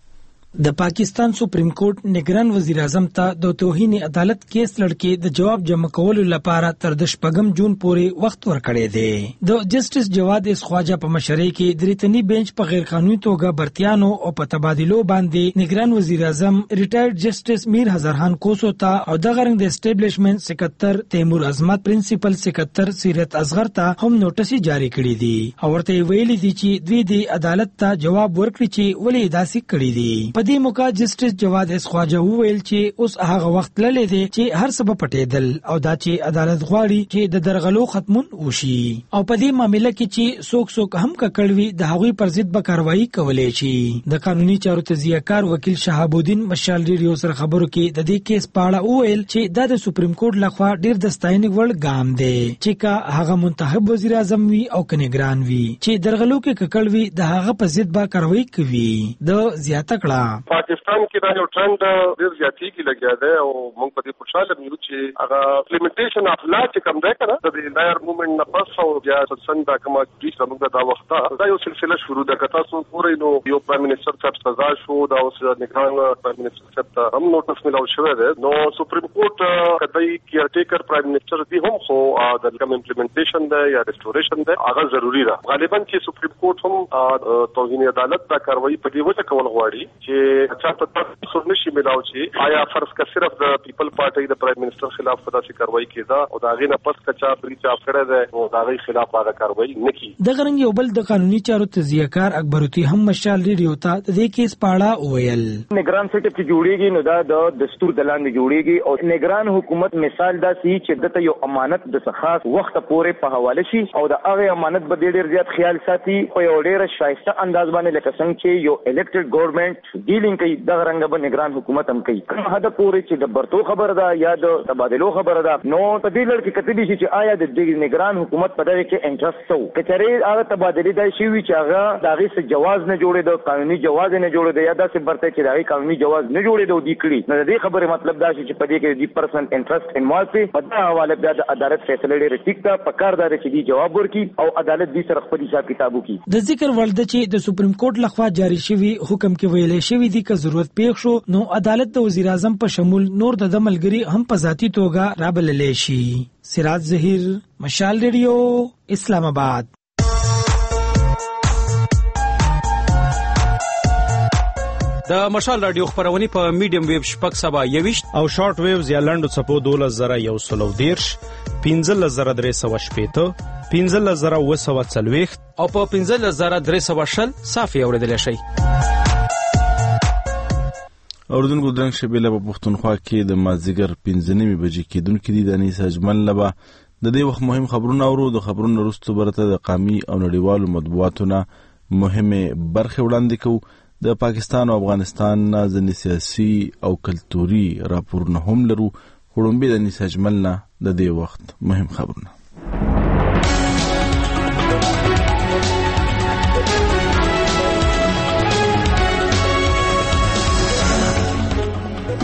Speaker 10: د پاکستان سپریم کورټ نگران وزیر اعظم ته د توهین عدالت کیس لړ د جواب جمع کولو لپاره تر د شپږم جون پورې وخت ورکړی دی. د جسټس جواد اس خواجه په مشرۍ کې د ریتنی بینچ په غیر قانوني توګه برتیانو او په تبادلو باندې نگران وزیر اعظم ریټایرډ جسټس میر هزارخان کوسو ته او د غرنګ د اسټابلیشمنت سکتر تیمور عظمت پرنسپل سکتر سیرت اصغر ته هم نوټس جاری کړی دی او ورته ویلي دي چې دوی د عدالت ته جواب ورکړي چې ولې داسې کړی دي. په دې موقع جسټس جواد اس خواجه وویل چې اوس هغه وخت للی دی چې هر څه به پټېدل او دا چې عدالت غواړي چې د درغلو ختمون وشي او په دې معاملې کې چې څوک څوک هم ککړ وي د هغوی پر ضد به کاروایي کولی شي. د قانوني چارو تجزیه کار وکیل شهاب الدین مشال ریډیو سره خبرو کې د دې کیس په اړه وویل چې دا د سپریم کورټ لخوا ډیر د ستاینې وړ ګام دی چې که هغه منتخب وزیر اعظم وي او که نگران وي چې درغلو کې ککړ وي د هغه په ضد به کاروایي کوي. د زیاته کړه
Speaker 19: پاکستان کې دا یو ټرند ډېر زیاتېږي لګیا دی او موږ په دې خوشحاله یو چې هغه امپلیمنټیشن اف لا چې کوم دی که نه د انټایر موومنټ نه پس او بیا سن دا کومه چې زموږ دا وخته دا یو سلسله شروع ده. که تاسو ګورئ نو یو پرایم منسټر صاحب سزا شو، دا اوس نگران پرایم منسټر صاحب ته هم نوټس میلاو شوی دی. نو سپریم کورټ که دی کیر ټیکر پرایم منسټر دی هم خو د کوم امپلیمنټیشن دی یا ریسټوریشن دی هغه ضروري ده. غالبا چې سپریم کورټ هم توهین عدالت دا کاروایي په دې وجه کول غواړي چې اچھا ته څه نشي ملاو چې آیا فرض کا صرف د پیپل پارټي د پرایم منسټر خلاف خدا سي کاروایی کیده او دا غي نه پس کچا بریچ اف کړه ده او دا غي خلاف هغه کاروایی نکي.
Speaker 10: د غرنګ یو بل د قانوني چارو تجزیه کار اکبرودی هم مشال ریډیو ته د دې کیس پاړه ویل
Speaker 20: نگران سیټ چې جوړیږي نو دا د دستور د لاندې جوړیږي او نگران حکومت مثال دا سي چې دته یو امانت د خاص وخت پورې په حواله شي او د هغه امانت به ډېر زیات خیال ساتي او یو ډېر شایسته انداز باندې لکه څنګه چې یو الیکټډ ګورنمنت ډیلینګ کوي د غرنګ به نگران حکومت هم کوي. کوم حد پورې چې د برتو خبر ده یا د تبادلو خبر ده نو په دې لړ کې کتلی شي چې آیا د دې نگران حکومت په دغه کې انټرست وو کچره هغه تبادلې د شي وی چې هغه دغه څه جواز نه جوړې د قانوني جواز نه جوړې د یا داسې برته چې دغه قانوني جواز نه جوړې د دې کړي نو دې خبره مطلب دا شي چې په دې کې د پرسنټ انټرست انوالو په په حواله د عدالت فیصله لري ټیک ده پکاردار چې دی جواب ورکړي او عدالت دې سره خپل حساب کتابو کې
Speaker 10: د ذکر ولده چې د سپریم کورټ لخوا جاری شوی حکم کې ویلې شوی دی که ضرورت پیښ شو نو عدالت د وزیر اعظم په شمول نور د ملګری هم په ذاتی توګه رابللې شي. سراج ظهیر مشال ریډیو اسلام آباد.
Speaker 5: د مشال رادیو خبرونه په میډیم ویب شپږ سبا یويشت
Speaker 8: او شارټ ویوز یا لنډو چپو دولس زره یو سلو دیرش پنځلس زره درې سوه شپېته پنځلس زره اوه سوه څلوېښت
Speaker 5: او په پنځلس زره درې سوه شل صافي اورېدلی شئ.
Speaker 1: اوردونکو درنګ شبیله په پښتونخوا کې د مازدیګر پنځه نیمې بجې کېدونکې دي. د انیس اجمل لبه د دې وخت مهم خبرونه اورو. د خبرونو وروسته برته د قامي او نړیوالو مطبوعاتو نه مهمې برخې وړاندې کوو. د پاکستان او افغانستان نه ځینې سیاسي او کلتوري راپورونه هم لرو. وړومبې د انیس اجمل نه د دې وخت مهم خبرونه.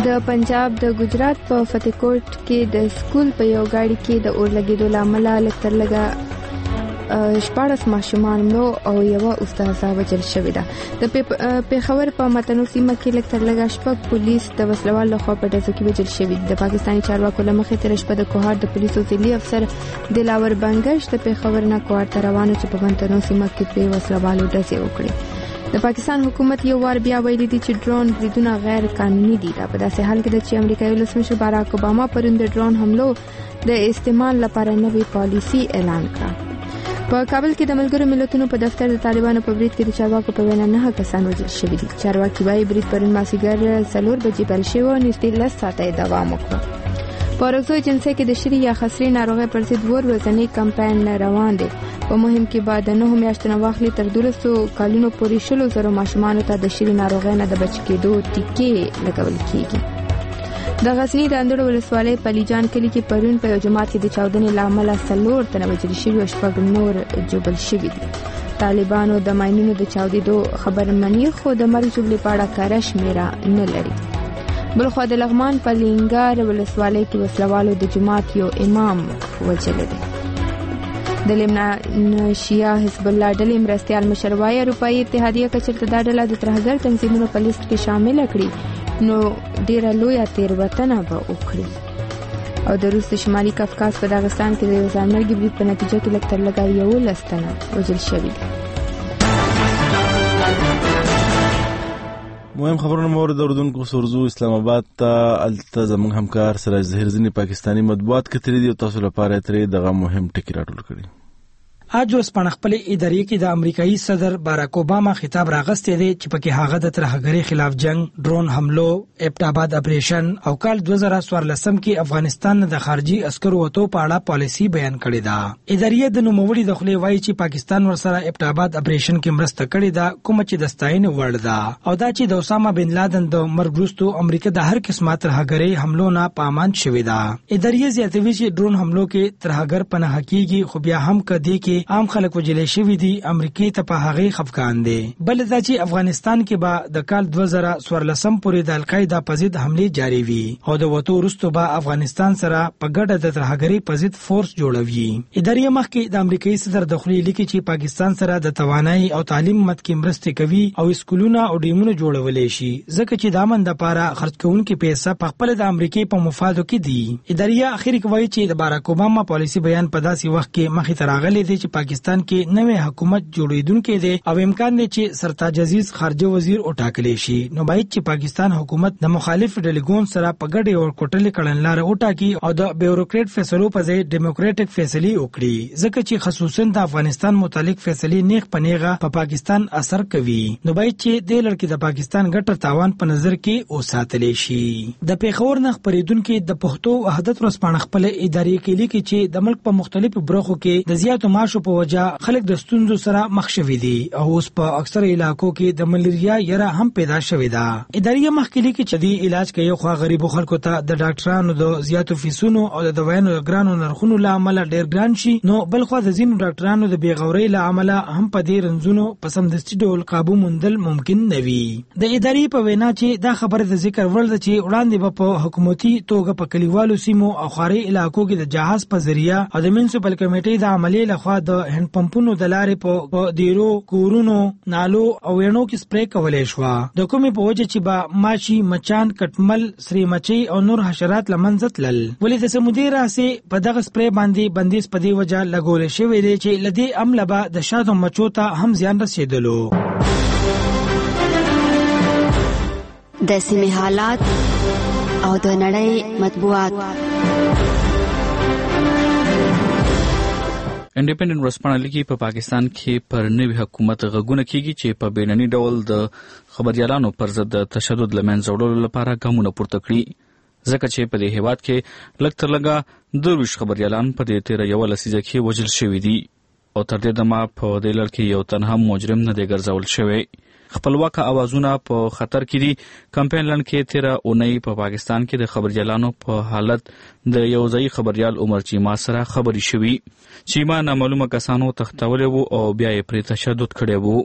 Speaker 2: د پنجاب د ګجرات په فتح کوټ کې د سکول په یو گاډي کې د اور لګیدو لامل لکتر لګا شپاړس ماشومان مړه او یو استاذه وژل شوې ده. د پیښور په متنو سیمه کې لکتر لګا شپږ پولیس د وسلوال لخوا په ډزو کې وژل شوي. د پاکستاني چارواکو له مخې تر شپه د کوهاټ د پولیسو ځلي افسر دلاور بنگش د پیښور نه کوهاټ ته روانو چې په متنو سیمه کې په وسلوالو ډزې وکړي. د پاکستان حکومت یو وار بیا ویلي دي چې ډرون بریدونه غیر قانوني دي. دا په داسې حال کې ده چې امریکایي ولسمشر باراک اوباما پرون د ډرون حملو د استعمال لپاره نوې پالیسي اعلان کړه. په کابل کې د ملګرو ملتونو په دفتر د طالبانو په برید کې د چارواکو په وینا نه کسان وژل شوي دي. چارواکي وايي برید پرون مازدیګر څلور بجې پیل شوی او نږدې لس ساعته دوام وکړ. په اورکزو جنسي کې د شری یا خسري ناروغۍ پر ضد ور ورځنی کمپاین روان دی. په مهم کې بعد نه هم میاشتنه واخلي تر دولسو کالونو پورې شلو زرو ماشومان ته د شری ناروغۍ نه د بچ کېدو ټیکې لګول کیږي. د غزنی د اندړو ولسوالۍ پلیجان کلی کې پرون په یو جماعت کې د چاودنې لامل څلور تنه وژل شوي او شپږ نور جوړل شوي دي. طالبانو د ماینونو د چاودېدو خبر مني خو د مرګ جوړې په اړه کره شمیره نه لري. بلخوا د لغمان په لینګار ولسوالۍ کې وسلوالو د جماعت یو امام وژلی دی. د لبنان شیعه حزب الله ډلې مرستیال مشر وایي اروپایي اتحادیه که چېرته دا ډله د ترهګر تنظیمونو په لیست کې شامله کړي نو ډیره لویه تېروتنه به وکړي. او د روس د شمالي کافکاز په داغستان کې د یو ځانمرګي برید په نتیجه کې لږ تر لږه یولس تنه وژل شوي دي.
Speaker 1: مهم خبرونه مورد اوردونکو سورزو اسلام آباد ته الته زموږ همکار سراج ظهیر ځینې پاکستاني مطبوعات کتري دي او تاسو لپاره ترې دغه مهم ټکي راټول کړي.
Speaker 10: اج اوس په خپل ادارې کې د امریکایي صدر باراک اوباما خطاب راغستې دی چې پکې هغه د ترهګرۍ خلاف جنگ، ډرون حملو، ابټاباد اپریشن او کال دوه زره څوارلسم کې افغانستان د خارجي عسکرو وټو په اړه پالیسي بیان کړې ده. ادارې د نوموړي د خلې وایي چې پاکستان ورسره ابټاباد اپریشن کې مرسته کړې ده کوم چې د ستاینې وړ ده او دا چې د اسامه بن لادن د مرګ وروسته امریکا د هر قسمه ترهګرۍ حملو نه پامان شوې ده. ادارې زیاتوي چې ډرون حملو کې ترهګر پناه کیږي خو بیا هم کدي کې عام خلک وجلې شوي دي امریکای ته په هغه خفقان دي. بل دا چې افغانستان کې به د کال دوه زره څوارلسم پورې د القاعده په ضد حمله جاری وي او د وټو وروسته به افغانستان سره په ګډه د ترهګرۍ په ضد فورس جوړوي. ادارې مخکې د امریکایي صدر د خلې لیکي چې پاکستان سره د توانایي او تعلیم مت کې مرسته کوي او سکولونه او ډیمونه جوړولې شي ځکه چې د امن لپاره خرج کوونکې پیسې په خپل د امریکای په مفادو کې دي. ادارې اخر کې وایي چې د باراک اوباما پالیسي بیان په داسې وخت کې مخې ته راغلی دی چې پاکستان کې نوې حکومت جوړیدونکې دی او امکان دی چې سرتاج عزیز خارجه وزیر وټاکلی شي. نو باید چې پاکستان حکومت د مخالف ډلګون سره په ګډه او کوټلې کړنلاره وټاکي او د بیوروکریټ فیصلو په ځای ډیموکراټک فیصلې وکړي ځکه چې خصوصا د افغانستان متعلق فیصلې نیغ پنیغه په پا پاکستان اثر کوي. نو باید چې د لړکې د پاکستان ګټه تاوان په نظر کې وساتل شي. د پیښور نه خبرېدونکو د پښتو وحدت ورسپانه خپل ادارې کې لیکي چې د ملک په مختلفو برخو کې د زیاتو معاشو په وجه خلک د ستونزو سره مخ شوي دي او اوس په اکثر علاقو کې د ملیریا یره هم پیدا شوې ده. ادارې مخکې لیکي چې د علاج کوي خو غریبو خلکو ته د ډاکټرانو د زیاتو فیسونو او د دوايانو د ګرانو نرخونو له امله ډېر ګران شي. نو بل خو د ځینو ډاکټرانو د بیغورۍ له امله هم په دې رنځونو په سمدستي ډول قابو موندل ممکن نه وي. د ادارې په وینا چې دا خبره د ذکر وړ ده چې وړاندې په حکومتي توګه په کلیوالو سیمو او خاري علاقو کې د جهاز په ذریعہ او د منسپل کمیټې د عملیې لخوا د هند پمپونو د لارې په ډیرو کورونو نالو او وینو کې سپری کولای شو د کومې په وجه چې با ماشي مچان کټمل سری مچي او نور حشرات لمنځه تلل. ولې د سمودي راسه په دغه سپری باندې بندیز په دې وجه لګول شوی دی چې لدی عمله به د شاتو مچو ته هم زیان رسیدلو.
Speaker 21: د سیمې حالات او د نړۍ مطبوعات.
Speaker 22: انډیپندنت ورسپانه لیکي په پاکستان کې پر نوي حکومت غږونه کیږي چې په بینني ډول د خبريالانو پر ضد د تشدد لمنځه وړلو لپاره ګامونه پورته کړي ځکه چې په دې هیواد کې لږ تر لږه درویش خبريالان په دې تیر یو لسیزه کې وژل شوي دي او تر دې دمه په دې لړ کې یو تن هم مجرم نه دی ګرځول شوی. خپلواک اوازونه په خطر کې دي. کمپاین لن کې تیر اونۍ په پاکستان کې د خبريالانو په حالت د یو ځای خبريال عمر چیما سره خبري شوی. چیما نامعلومه کسانو تختولې وو او بیا یې پر تشدد کړی وو.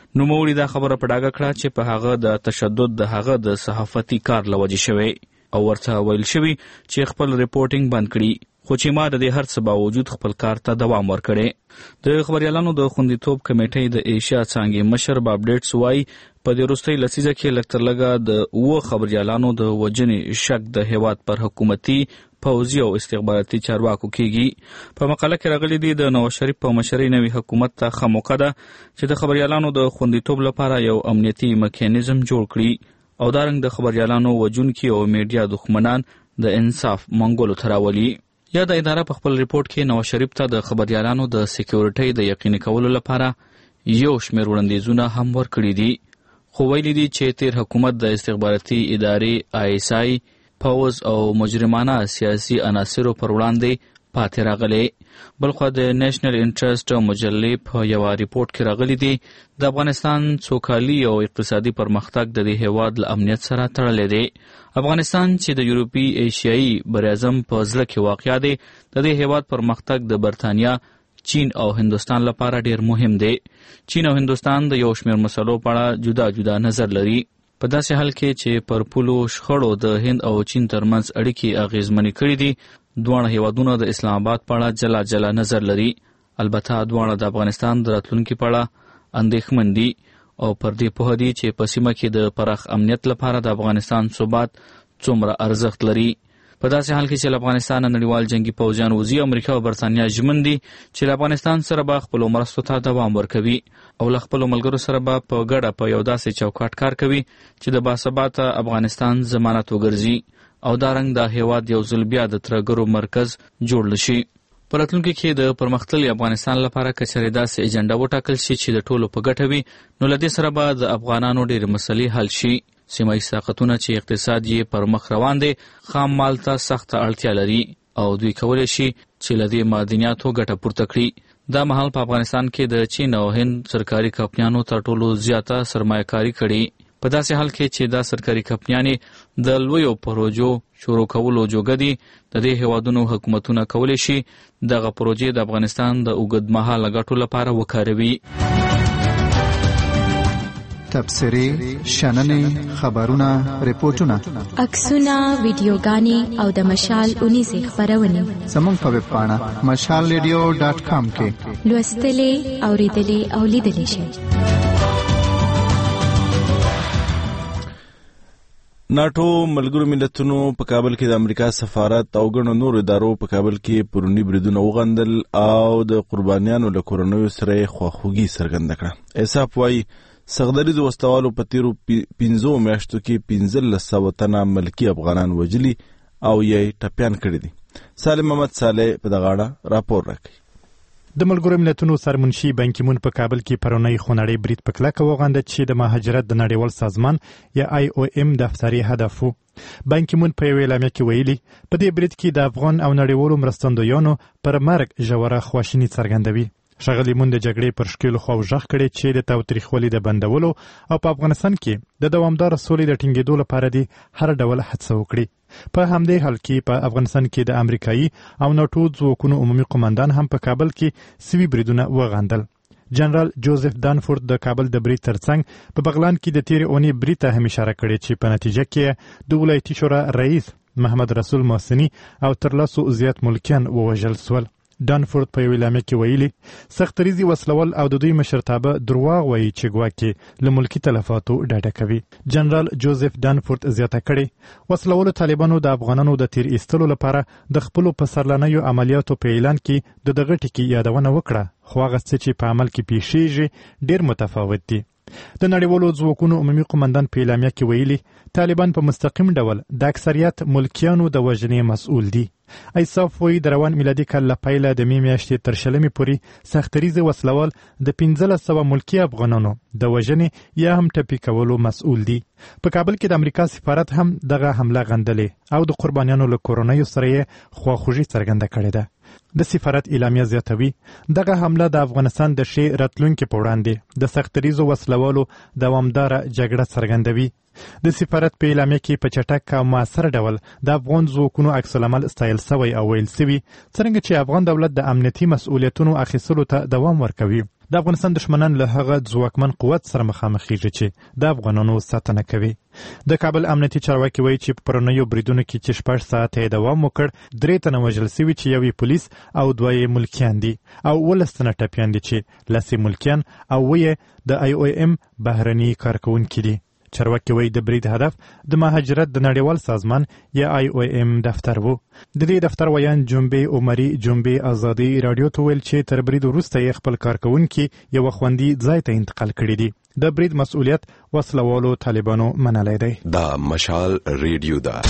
Speaker 22: نوموړي دا خبره په ډاګه کړه چې په هغه د تشدد د هغه د صحافتي کار لوجې شوی او ورته ویل شوی چې خپل ریپورټینګ بند کړي، خو چې ما د دې هر څه باوجود خپل کار ته دوام ورکړی. د خبريالانو د خوندیتوب کمیټې د ایشیا څانګې مشر باب ډیټس وایي په دې وروستۍ لسیزه کې لږ تر لږه د اوه خبريالانو د وژنې شک د هیواد پر حکومتي، پوځي او استخباراتي چارواکو کېږي. په مقاله کې راغلي دي د نواز شریف په مشرۍ نوي حکومت ته ښه موقع ده چې د خبريالانو د خوندیتوب لپاره یو امنیتي میکانیزم جوړ کړي او دارنګ د خبريالانو وژونکي او میډیا دښمنان د انصاف منګولو ته راولي. یا د اداره په خپل ریپورت کې نواز شریف ته د خبريالانو د سکیورټۍ د یقیني کولو لپاره یو شمېر وړاندیزونه هم ورکړي دي، خو ویلي دي چې تیر حکومت د استخباراتي ادارې آی ایس آی، پوځ او مجرمانه سیاسي عناصرو پر وړاندې پاتې راغلی. بلخوا د نیشنل انټرست مجلې په یوه ریپورت کې راغلي دي د افغانستان سوکالي او اقتصادي پرمختګ د دې هیواد له امنیت سره تړلی دی. افغانستان چې د یورپي ایشیایي براعظم په زړه کې واقع دی، د دې هیواد پرمختګ د برتانیا، چین او هندوستان لپاره ډیر مهم دی. چین او هندوستان د یو شمېر مسلو په اړه جدا جدا نظر لري، په داسې حال کې چې پر پولو شخړو د هند او چین ترمنځ اړیکې اغیزمنې کړي دي. دواړه هیوادونه د اسلام آباد په اړه جلا جلا نظر لري. البته دواړه د افغانستان د راتلونکي په اړه اندېښمن دي او پر دې پوه دي چې په سیمه کې د پراخ امنیت لپاره د افغانستان ثبات څومره ارزښت لري. په داسې حال کې چې افغانستان نړیوال جنگي پوځیان وزي، امریکا او برتانیا ژمن دي چې افغانستان سره به خپل مرستو ته دوام ورکوي او له خپل ملګرو سره به په ګډه په یو داسې چوکاټ کار کوي چې د باثباته افغانستان ضمانت وګرځي او دارنګ د هیواد یو ځل بیا د ترګرو مرکز جوړ شي. په راتلونکي کې د پرمختللي افغانستان لپاره که چېرې داسې ایجنډا وټاکل شي چې د ټولو په ګټه وي، نو له دې سره به د افغانانو ډېرې مسلې حل شي. سیمه ییز طاقتونه چې اقتصاد یې پر مخ روان دی، خام مال ته سخته اړتیا لري او دوی کولی شي چې له دې معدنیاتو ګټه پورته کړي. دا مهال په افغانستان کې د چین او هند سرکاري کمپنیانو تر ټولو زیاته سرمایه‌کاري کړې. په داسې حال کې چې دا سرکاري کمپنیانې د لویو پروژو شروع کولو جوګه دي، د دې هیوادونو حکومتونه کولی شي دغه پروژې د افغانستان د اوږدمهاله ګټو لپاره وکاروي.
Speaker 18: تبصرې، شننې، خبرونه، ریپورتونه،
Speaker 3: عکسونه، ویډیوګانې او د مشال اونیزې خپرونې
Speaker 18: زموږ په ویب پاڼه مشال ریډیو ډاټ کام کې
Speaker 3: لوستلې، اوریدلې او لیدلې شئ.
Speaker 1: ناټو ملګرو ملتونو په کابل کې د امریکا سفارت او ګڼو نورو ادارو په کابل کې پرونی بریدونه وغندل او د قربانیانو له کورنیو سره خواخوږي څرګنده کړه. ایساپ وایي سغدریزو وسوالو په تیرو پنځو میاشتو کې پنځلس سوه تنه ملکي افغانان وژلي او یې ټپیان کړي دي. سالم محمد صالح په دغه اړه راپور راکوي.
Speaker 6: د ملګرو ملتونو سرمنشي بان کی مون په کابل کې پرونی خونړی برید په کلکه وغندل چې د مهاجرت د نړیوال سازمان یا آی او ام دفتري هدف وو. بان کی مون په یو اعلامیه کې ویلي په دې برید کې د افغان او نړیوالو مرستندویانو پر مرګ ژوره خواشیني څرګندوي. ښاغلي مون د جګړې پر شکلو خو ځخ کړي چې د تاوتریخوالي د بندولو او په افغانستان کې د دوامدار سولې د ټینګېدو لپاره دي هر ډول هڅه وکړي. په همدې حال کې په افغانستان کې د امریکایي او ناټو ځواکونو عمومي قومندان هم په کابل کې سوي بریدونه وغندل. جنرال جوزف دانفورد د کابل د برید ترڅنګ په بغلان کې د تیرې اونۍ برید ته هم اشاره کړې چې په نتیجه کې د ولایتي شورا رئیس محمد رسول محسني او تر لسو زیات ملکیان ووژل سول. دانفورد په یو اعلامیه کې ویلي سختریزي وسلول او د دوی مشرتابه درواغ وایي چې ګواکې له ملکي تلفاتو ډاډه کوي. جنرال جوزف دانفورد زیاته کړې وسلولو طالبانو د افغانانو د تیر ایستلو لپاره د خپلو پسرلنیو عملیاتو په اعلان کې د دغه ټکي یادونه وکړه، خو هغه څه چې په عمل کې پیښیږي ډیر متفاوت دي. د نړیوالو ځواکونو عمومي قومندان په اعلامیه کې ویلي طالبان په مستقیم ډول د اکثریت ملکیانو د وژنې مسؤل دي. ایساف وایي د روان میلادي کال له پیله د مې میاشتې تر شلمې پورې سختریزې وسلوال د پنځلس سوه ملکي افغانانو د وژنې یا هم ټپي کولو مسؤل دي. په کابل کې د امریکا سفارت هم دغه حمله غندلې او د قربانیانو له کورنیو سره یې خواخوږي څرګنده کړې ده. د سفارت اعلامیه زیاتوي دغه حمله د افغانستان د ښې راتلونکي په وړاندې د سختریزو وسلوالو دوامداره جګړه څرګندوي. د سفارت په اعلامیه کې په چټک او مؤثر ډول د افغان ځواکونو عکس العمل ستایل سوی او ویل سوي څرنګه چې افغان دولت د امنیتي مسؤلیتونو اخیستلو ته دوام ورکوي. د افغانستان دښمنان له هغه ځواکمن قوت سره مخامخېږي چې د افغانانو ساتنه کوي. د کابل امنیتي چارواکي وایي چې په پرونیو بریدونو کې چې شپږ ساعته یې دوام وکړ، درې تنه وژل سوي چې یو یې پولیس او دوه یې ملکیان دي او ولس تنه ټپیان دي چې لس یې ملکیان او اووه د آی او ایم بهرني کارکوونکي دي. چارواکي وایي د برید هدف د مهاجرت د نړیوال سازمان یا آی او ایم دفتر و. د دې دفتر ویان جنبې عمري جنبې ازادي رادیو ته ویل چې تر برید وروسته یې خپل کارکوونکي یو خوندي ځای ته انتقال کړي دي. د برید مسؤلیت وسلوالو طالبانو منلی دی.
Speaker 4: دا مشال ریډیو ده.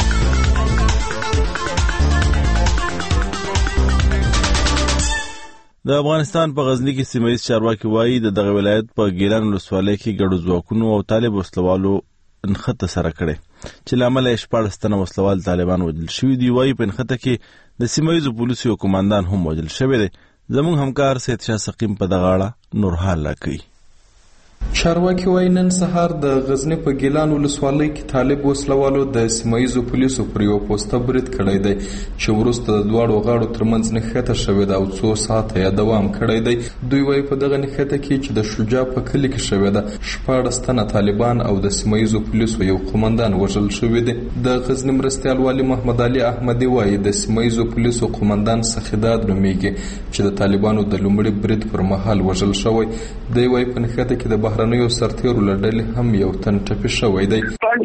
Speaker 1: د افغانستان په غزنی کې سیمه‌ییز چارواکي وایي د دغه ولایت په ګیلان ولسوالۍ کې ګډو ځواکونو او طالب وسلوالو نښته سره کړې چې له امله یې شپاړس تنه وسلوال طالبان وژل شوي دي. وایي په نښته کې د سیمه‌ییزو پولیسو یو قماندان هم وژل شوی دی. زموږ همکار سید شاه سقیم په دغه اړه نور حال راکوي.
Speaker 9: چارواکي وایي نن سهار د غزنی په ګیلان ولسوالۍ کې طالب وسلوالو د سیمه‌ییزو پولیسو پر یو پوسته برید کړی دی چې وروسته د دواړو غاړو ترمنځ نښته شوې ده او څو ساعته یې دوام کړی دی. دوی وایي په دغه نښته کې چې د شجاع په کلي کې شوې ده شپاړس تنه طالبان او د سیمه‌ییزو پولیسو یو قماندان وژل شوي دي. د غزنی مرستیال والي محمد علي احمدي وایي د سیمه‌ییزو پولیسو قماندان سخیداد نومیږي چې د طالبانو د لومړي برید پر مهال وژل شوی. دوی وایي په نښته کې د بهرنیو سرتیرو له ډلې هم یو تن ټپي شوی دی.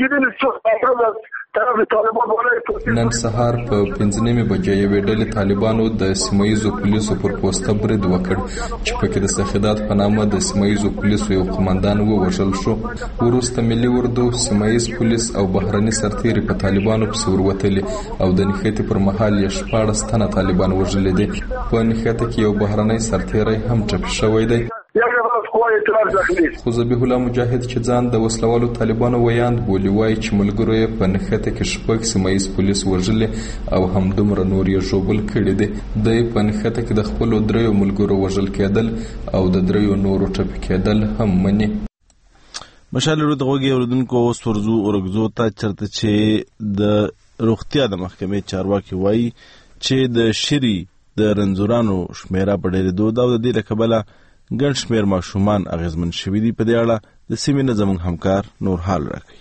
Speaker 9: نن سهار په پنځه نیمې بجې یوې ډلې طالبانو د سیمه‌ییزو پولیسو پر پوسته برید وکړ چې پکې د سخیدات په نامه د سیمه‌ییزو پولیسو یو قماندان ووژل شو. وروسته ملي اردو، سیمه‌ییز پولیس او بهرني سرتیري په طالبانو پسې وروتلي او د نښتې پر مهال یې شپاړس تنه طالبان وژلي دي. په نښته کې یو بهرنی سرتیری هم ټپي شوی دی. خو ذبیح الله مجاهد چې ځان د وسلوالو طالبانو ویاند بولي وایي چې ملګرو یې په نښته کې شپږ سیمه‌ییز پولیس وژلي او همدومره نور یې ژوبل کړي دي. دی په نښته کې د خپلو دریو ملګرو وژل کېدل او د دریو نورو ټپي کېدل هم مني.
Speaker 1: مشال ورو د غوږی اوریدونکو اوس ورځو اورګزو ته چرته چې د روغتیا د محکمې چارواکي وایي چې د شری د رنځورانو شمیره په ډېرېدو ده او د دې له کبله ګڼ شمېر ماشومان اغېزمن شوي دي. په دې اړه د سیمې نه زموږ همکار نور حال راکوي.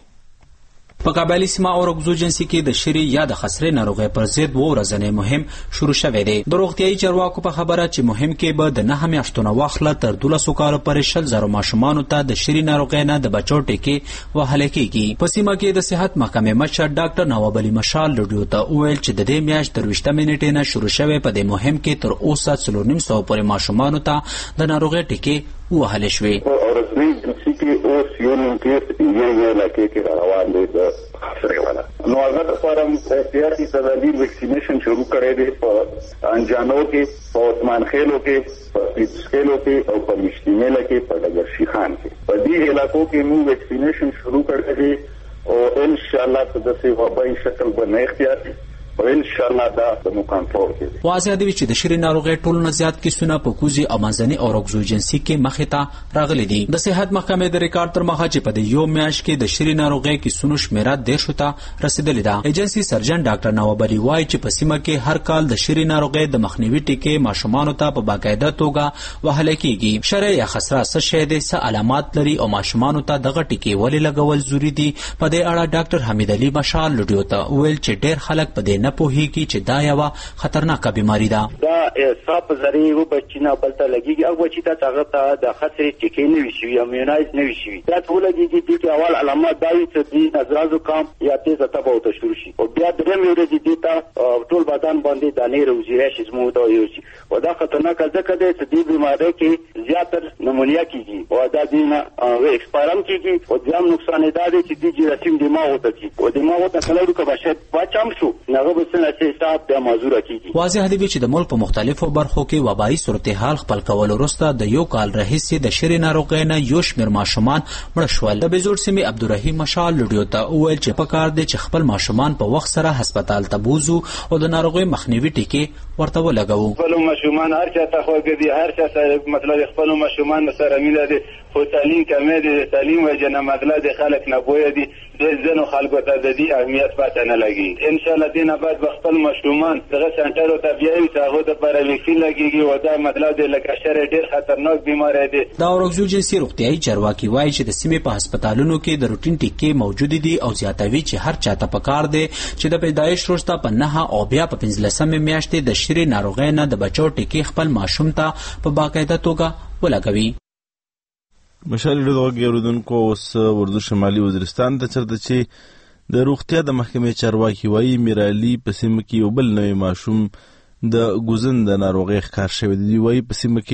Speaker 23: په قبایلي سیمه اورګزو جنسي کې د شری یا د خسرې ناروغۍ پر ضد و ورځنی مهم شروع شوی دی. د روغتیايي چارواکو په خبره چې مهم کې به د نهه میاشتو نه واخله تر دولسو کالو پورې شل زره ماشومانو ته د شری ناروغۍ نه د بچو ټیکې وهل کېږي. په سیمه کې د صحت محکمې مشر ډاکټر نواب علي مشال رادیو ته وویل چې د دې میاشت تر ویشتمې نیټې نه شروع شوی په دې مهم کې تر اوسه څلور نیم سوه پورې ماشومانو ته د ناروغۍ ټیکې وهل شوې.
Speaker 24: اورګزو جنسي کې اوس یو نیم کیس یې یې لکه کې روان دی د خسرې والا. نو هغه لپاره احتیاطي تدابیر ویکسینیشن شروع کړی دی په انجانو کې، په عثمان خیلو کې، په پیټسکیلو کې او په مشتیمله کې، په ډګرشي خان کې. په دې علاقو کې موږ ویکسینیشن شروع کړی دی او ان شاء الله په داسې وبایي شکل باندې احتیاطي او ان شاء الله دا د مکانټرول کې.
Speaker 23: واضح دی چې د شری ناروغۍ ټول نه زیات کیسونه په کوزي او منځني اورګزو جنسي کې مخې ته راغلي دي. د صحت محکمې د ریکارډ تر مخه چې په دې یو میاشت کې د شری ناروغۍ کیسونو شمیره دیرشو ته رسیدلې ده. ایجنسي سرجن ډاکټر نواب علي وایي چې په سیمه کې هر کال د شری ناروغۍ د مخنیوي ټیکې ماشومانو ته په باقاعده توګه وهل کېږي. شری یا خسره څه شی دی، څه علامات لري او ماشومانو ته دغه ټیکې ولې لګول ضروري دي. په دې اړه ډاکټر حمید علي مشال رادیو ته وویل چې ډېر خلک په دې نه پوهیږي چې دا یو خطرناکه بیماری ده.
Speaker 25: دا صاحب ذریعہ و بچینا بلته لګیږي او بچی ته هغه ته د خطرې ټیکې نه وي شوي یا میونایز نه وي شوي. دا ټول لګیږي چې اول علامات دا وي چې د نظر زکام یا تیزه تبه او شروع شي او بیا درېم ورځې دي ته ټول بدن باندې دانې روزي راشي زموږ دا یو شي او دا خطرناک ځکه دی چې دې بیماری کې زیاتر نمونیا کیږي او دا دینه ایکسپایرم کیږي او ځم نقصان دا دی چې د جراثیم دماغ ته کیږي او دماغ ته کلو کې بشد واچم شو نه به څنګه چې
Speaker 23: واضح دی چې د ملک په مختلفو برخو کې وبایي صورتحال خپل کول وروسته د یو کال راهیسې د شری ناروغۍ نه یو شمېر ماشومان مړه شول. د بیزور سیمې عبدالرحیم مشال رادیو ته وویل چې پکار دی چې خپل ماشومان په وخت سره هسپتال ته بوزو او د ناروغۍ مخنیوي ټیکې ورته ولګوو.
Speaker 25: خپل ماشومان هر چا ته خوږ دي، هر چا سره مطلب خپل ماشومان سره مینه دي، خو تعلیم کمه دي تعلیم وجنه مطلب د خلک نه پوهه دي د ځنو خلکو ته د دې اهمیت پاتې نه لګي. ان شاء الله دینه بعد خپل مشرومان دغه سنټر ته بیاي چې هغه د پر ویکسین لګيږي او دا مطلب د لکشر ډیر خطرناک بیماری دي.
Speaker 23: دا اورګزو جنسي روغتيایي چارواکي وایي چې د سیمې په هسپتالونو کې د روټین ټیکې موجود دي او زیاتوي چې هر چاته پکار دي چې د پیدایش وروسته په نه او بیا په پنځلسمه میاشتې د شری ناروغۍ نه د بچو ټیکې خپل ماشوم ته په باقاعده توګه ولګوي.
Speaker 1: مشال ډوګي اوردونکو اوس ورزو شمالي وزیرستان ته چرته چې د روغتیا د محکمې چارواکي وایي میرالي په سیمه کې یو بل نوی ماشوم د ګوزن د ناروغۍ ښکار شوی دی. وایي په سیمه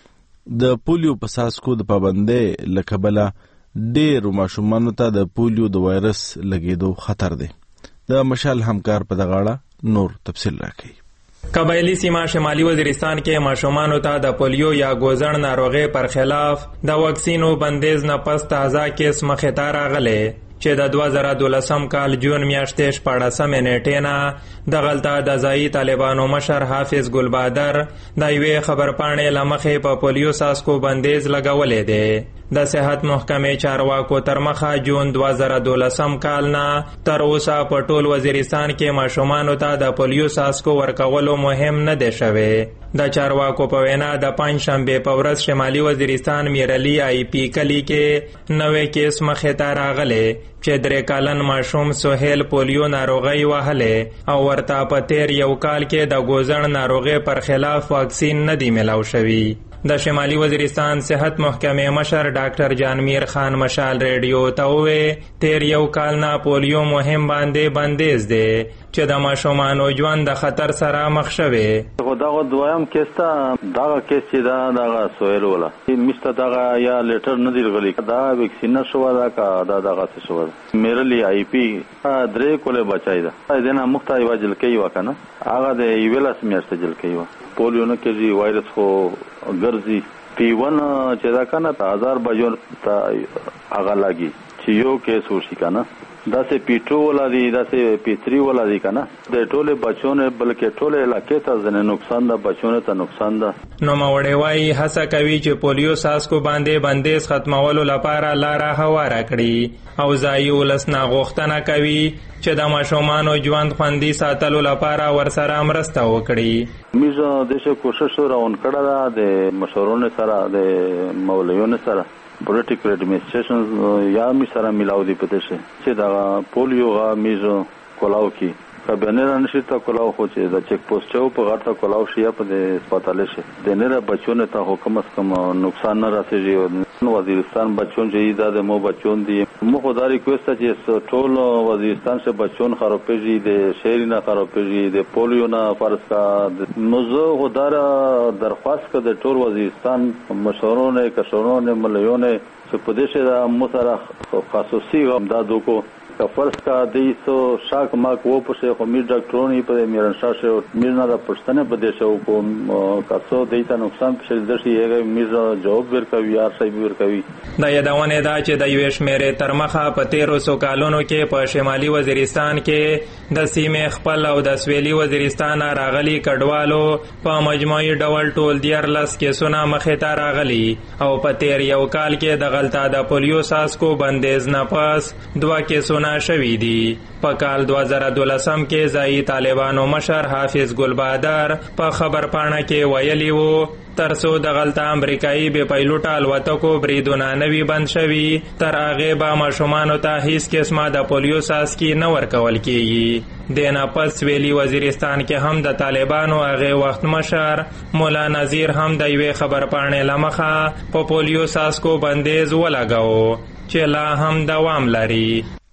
Speaker 1: کې د پولیو په څاڅکو د پابندۍ له کبله ډېرو ماشومانو ته د پولیو د وایرس لګېدو خطر دی. د مشال همکار په دغه اړه نور تفصیل راکوي.
Speaker 7: قبایلی سیمه شمالی وزیرستان کې ماشومانو ته د پولیو یا ګوزن ناروغۍ پر خلاف د واکسینو بندیز نه پس تازه کیس مخې ته راغلی چې د دوه زره دولسم کال جون میاشتې شپاړسمې نیټې نه دغلته د ځایي طالبانو مشر حافظ ګلبادر د یوې خبرپاڼې له مخې په پولیو څاڅکو بندیز لګولی دی. د صحت محکمې چارواکو تر مخه جون دوه زره دولسم کال نه تر اوسه په ټول وزیرستان کې ماشومانو ته د پولیو څاڅکو ورکولو مهم نه دی شوی. د چارواکو په وینا د پنځ شنبې په ورځ شمالي وزیرستان میرالي آی پی کلی کې نوې کیس مخې ته راغلی چې درې کلن ماشوم سهیل پولیو ناروغۍ وهلې او ورته په تیر یو کال کې د ګوزن ناروغۍ پر خلاف واکسین نه دی ملاو شوی. د شمالي وزیرستان صحت محکمې مشر ډاکټر جانمیر خان مشال ریډیو ته وویل تیر یو کال نه پولیو مهم باندې بندیز دی چې د ماشومانو ژوند د خطر سره مخ شوی.
Speaker 11: خو دغه دویم کیس ته دغه کیس چې دا دغه سویل ولا مشته دغه یا لیټر نه دی غلی دا ویکسین شو دا کا دا دغه څه شو میرلی آی پی درې کوله بچای دا دنه مخته واجل کوي وکنه هغه د ایویلاس میاشته جل کوي پولیو نه کوي وایرس خو ګرځي پی ون چې دا کنه هزار بجون ته هغه لګي چې یو کیس وشي کنه دا سه پیټرو ولا دی دا سه پیتری ولا دی کنه د ټوله بچونه بلکې ټوله علاقې ته ځنه نقصان ده بچونه ته نقصان ده.
Speaker 7: نو موړې وايي هڅه کوي چې پولیو څاڅکو باندې بندیز ختمولو لپاره لاره هواره کړي او ځایي ولس نه غوښتنه کوي چې د ماشومانو ژوند خوندي ساتلو لپاره ورسره مرسته وکړي.
Speaker 11: موږ د څه کوشش روان کړه ده د مشورونو سره د مولویونو سره پولیټیکل اډمنسټریشن یا می سره ملاو دی پته شي چې دا پولیو غا میزو کولاو کی کبنره نشي ته کولاو خو چې دا چک پوسټ او په غاټه کولاو شي په د هسپتال شي د نه بچونه ته حکم اس کم نقصان نه راسي. نو وزیرستان بچون چې دا د مو بچون دي مو خدای ریکوست چې ټول وزیرستان سے بچون خرابېږي د شهر نه خرابېږي د پولیو نه فرض کا موضوع خدای درخواست کړه ټول وزیرستان مشورونه کشورونه مليونه چې په دې سره مو سره خصوصي امدادو کو فرض کا دی سو شاک ماک وہ پوچھے خو میر ډاکټرونی په میرن شاشه میر نه د پښتنه بده شو کوم کاسو دیتا نقصان په دشي هغه میر جواب ورکوي یا صحیح ورکوي.
Speaker 7: د یادونه دا چې د یو شمیرې تر مخه په تیرو سو کالونو کې په شمالي وزیرستان کې د سیمې خپل او د سویلي وزیرستان راغلي کډوالو په مجموعي ډول ټول دیر لس کې سونه مخې ته راغلي او په تیر یو کال کې د غلطه د پولیو څاڅکو بندیز نه پس دوه کې سونه شوی دی. په کال دوه زره دولسم کې ځایي طالبانو مشر حافظ ګلبادر په خبرپاڼه کې ویلي وو ترڅو د غلطه امریکایي بې پایلوټه الوتکو بریدونه نوي بند شوي تر هغې به ماشومانو ته هیڅ قسمه د پولیو څاڅکي نه ورکول کیږي. د نه پس ویلي وزیرستان کې هم د طالبانو هغې وخت مشر مولا نذیر هم د یوې خبرپاڼې له مخه په پولیو څاڅکو بندیز ولګاوه چې لا هم دوام لري.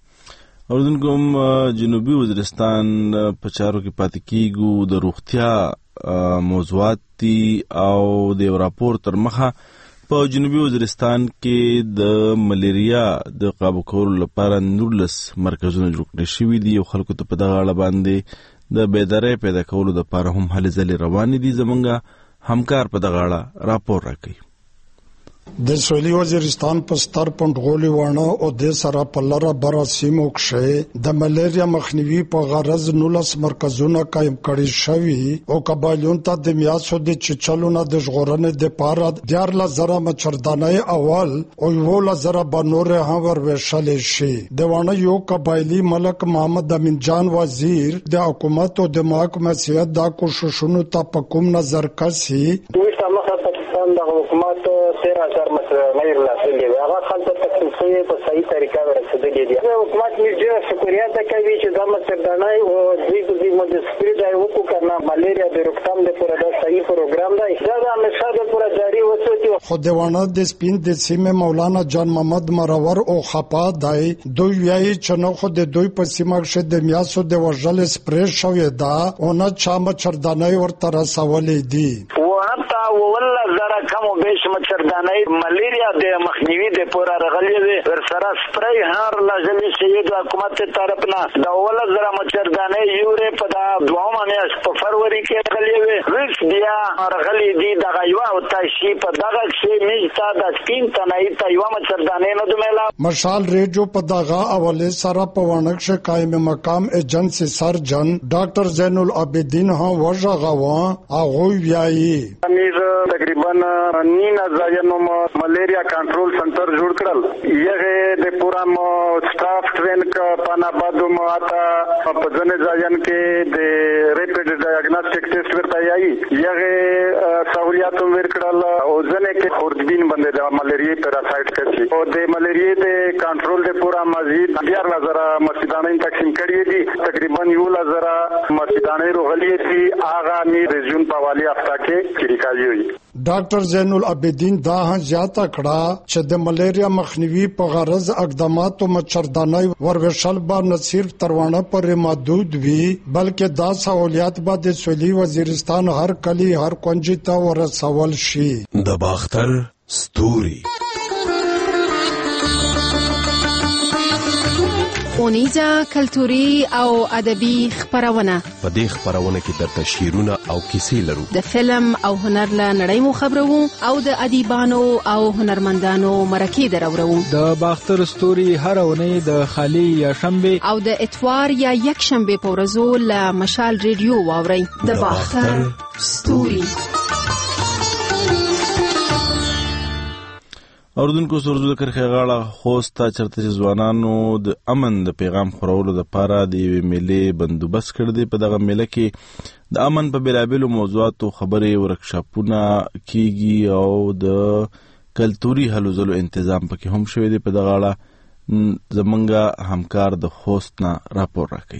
Speaker 1: اوردونکو هم جنوبي وزیرستان په چارو کې پاتې کیږو د روغتیا موضوعات دي او د یو راپور تر مخه په جنوبي وزیرستان کې د ملیریا د قابو کولو لپاره نولس مرکزونه جوړ کړي شوي دي او خلکو ته په دغه اړه باندې د بیدارۍ پیدا کولو لپاره هم هلې ځلې روانې دي. زمونږ همکار په دغه اړه راپور راکوي.
Speaker 12: د سویلي وزیرستان په ستر پندغولي وانه او د سره په لاره برا سیمو کې د ملیریا مخنیوي په غرض نولس مرکزونه قائم کړي شوي او قبایلون ته د میاشتو د چچلونه د ژغورنې د پاره دیار لزره مچردانه اول او یو لزره بنور هم وروشل شي د وانه یو قبایلی ملک محمد امین جان وزیر د حکومت او د محکمه سیادت دا کوششونو ته په کوم نظر کسي
Speaker 13: د حکومت تیر هزار مترونه لاسلي وي هغه خلک تکلیفي په صحیح طریقه ورسېدلي دي حکومت ډېر شکریه ادا کوي چې دا مقصدانه او د دې مدسپری د وکړو کنه ملیریا د روکثام لپاره دا صحیح پروګرام دی دا د همیشه لپاره جاری وساتي
Speaker 12: خو دیوانه د سپین د سیمه مولانا جان محمد مرور او خپا دای دوی ویایي چې نو خو د دوی په سیمه کې د میاسو د وژل سپری شوې دا او نه چا مچردانه ورته رسولې دي
Speaker 13: حتی والله زره کم او بیش مچردانه ملیریا د مخنیوي د پورا رغلي وي ورسره سپری هر لازمي شي د حکومت طرف نه دا والله زره مچردانه یوره په دا دوه میاشت په فروری کې رغلي وي ریس بیا رغلي دي د غیوا او تاشي په دغه شی میستا د سپین تنای ته یو مچردانه نه دوملا
Speaker 12: مشال ریډیو په دغه اوله سره په ونکشه قائم مقام ایجنسی سرجن ډاکټر زین العابدین ها وژغوا هغه ویایي
Speaker 13: امیر تقریبا نینا ځایونو ملیریا کنټرول سنټر جوړ کړل یغه د پورا مو سټاف ټرین ک پانا بادو مو آتا په ځنه ځایون کې د ریپیډ ډایګنوستیک ټیسټ ورته یایي یغه سہولیات ور کړل او ځنه کې خوردبین باندې د ملیریا پیراسایت کړي او د ملیریا د کنټرول د پورا مزید ډیر نظر مسجدانه تقسیم کړي دي تقریبا یو لزر مسجدانه روغلي دي اغه می رجون په والی افتا کې
Speaker 12: ډاکټر زین العابدین دا هم زیاته کړه چې د ملیریا مخنیوي په غرض اقدامات او مچردانه وروشل به نه صرف تروانه پر محدود وي بلکې دا سہولیات به د سویلي وزیرستان هر کلی هر کونج ته ورسول شي
Speaker 4: د باختر ستوري
Speaker 14: اونیزه کلتوري او ادبي خبرونه
Speaker 4: په دې خبرونه کې درته شعرونه او کیسې لرو
Speaker 14: د فلم او هنر له نړۍ مو خبرو او د ادیبانو او هنرمندانو مرکې درورو
Speaker 16: د باختر ستوري هر اونۍ د خالی یا شنبه
Speaker 14: او د اتوار یا یک شنبه په ورځو له مشال ریډیو واوري د باختر ستوري
Speaker 1: اوردونکو سرزو د کرخه غاړه خوستا چرته چې ځوانانو د امن د پیغام خورولو لپاره د یوې میلې بندوبست کړی دی په دغه میله کې د امن په بیلابیلو موضوعاتو خبرې ورکشاپونه کیږي او د کلتوري هلو ځلو تنظیم پکې هم شوی دی په دغه اړه زمونږ همکار د خوست نه راپور راکوي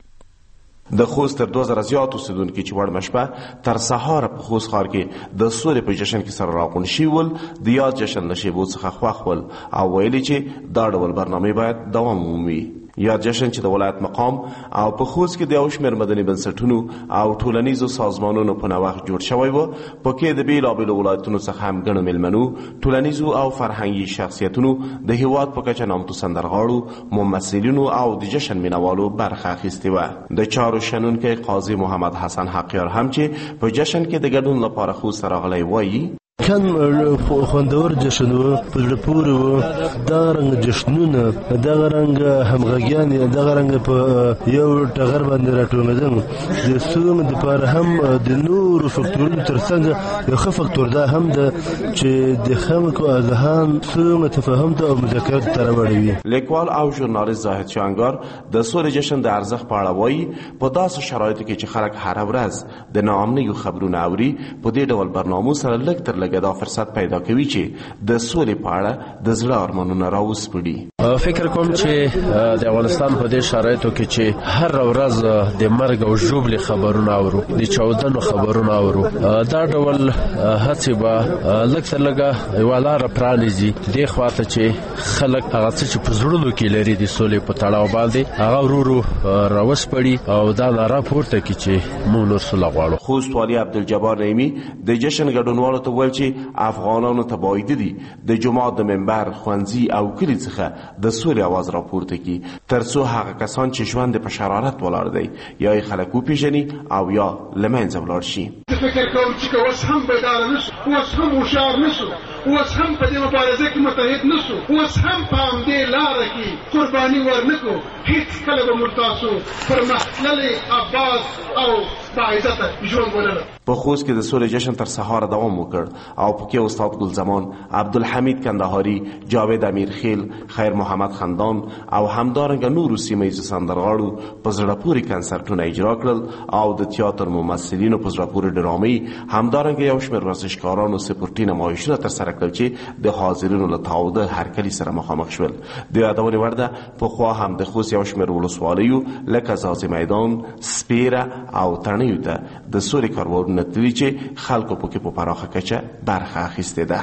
Speaker 17: د خوست تر دوه زره زیات اوسیدونکي چې وړ مشپه تر سهار په خوست ښار کې د سولې په جشن کې سره راغونډ شوي ول د یاد جشن له شیبو څخه خوښ ول او ویلي چې دا ډول برنامې باید دوام ومومي یاد جشن چې د ولایت مقام او په خوست کې د یو شمېر مدني بنسټونو او ټولنیزو سازمانونو په نوښت جوړ شوی و پکې د بېلابېلو ولایتونو څخه هم ګڼو میلمنو ټولنیزو او فرهنګي شخصیتونو د هیواد په کچه نامتو سندرغاړو ممثلینو او د جشن مینوالو برخه اخیستې وه د چارو شنونکی قاضي محمد حسن حقیار هم چې په جشن کې د ګډون لپاره خوست راغلی وایي
Speaker 26: کم خوندور جشن و په زړه پورې و دغه رنګ جشنونه دغه رنګ همغږیانې دغه رنګ په یو ټغر باندې راټولېدل د سوم دپاره هم د نورو فکتورونو تر څنګ یو ښه فکتور دا هم ده چې د خلکو اذهان سوم تفاهم ته او مذاکراتو ته راوړوي
Speaker 17: لیکوال او ژورنالیست زاهد شانګار د سولې جشن د ارزښت په اړه وایي په داسې شرایطو کې چې خلک هره ورځ د ناامنیو خبرونه اوري په دې ډول برنامو سره لږ تر لږه دا فرصت پیدا کوي چې د سولې په اړه د زړه ارمانونه راوسپړي
Speaker 27: فکر کوم چې د افغانستان په دې شرایطو کې چې هر ورځ د مرګ او ژوبلې خبرونه اورو د چاودنو خبرونه اورو دا ډول هڅې به لږ تر لږه یوه لاره پرانیزي دې خواته چې خلک هغه څه چې په زړونو کې لري د سولې په تړاو باندې هغه ورو ورو راوسپړي او دا ناره پورته کړي چې موږ نور سوله غواړو
Speaker 17: خوست والي عبدالجبار نعیمي د جشن ګډونوالو ته وویل چې افغانانو ته باید دي د جماعت د منبر خوانزي او کلی څخه د سولې आवाज راپورته کی ترڅو هغه کسان چې ژوند په شرارت ولاړ دي یا یې خلک وپیژني او یا لمنځه ولاړ شي
Speaker 28: فکر کوم چې اوس هم بدل نشو اوس هم هوښیار نشو
Speaker 2: اوس هم په دې مبارزه کې متحد نشو، اوس هم په همدې لاره کې قرباني ورنکړو، هېڅکله به موږ تاسو پرمختللی آباد او باعزته ژوند ولرو.
Speaker 17: په خوست کې د سولې جشن تر سهار دوام وکړ او پکې استاد ګلزمان، عبدالحمید کندهاري، جاوید امیرخیل، خیر محمد خندان او همدارنګه نورو سیمه ییزو سندرغاړو په زړه پورې کنسرتونه اجرا کړل او د تیاتر ممثلینو په زړه پورې ډرامې، همدارنګه یو شمېر ورزشکارانو سپورټي نمایشونه ترسره کړل چې د حاضرینو له تاوده هرکلي سره مخامخ شول. د یادونې وړ ده پخوا هم د خوست یو شمېر ولسوالیو لکه زازي میدان، سپیره او تڼیو ته د سولې کاروانونه تللي چې خلکو پکې په پراخه کچه برخه اخیستې ده.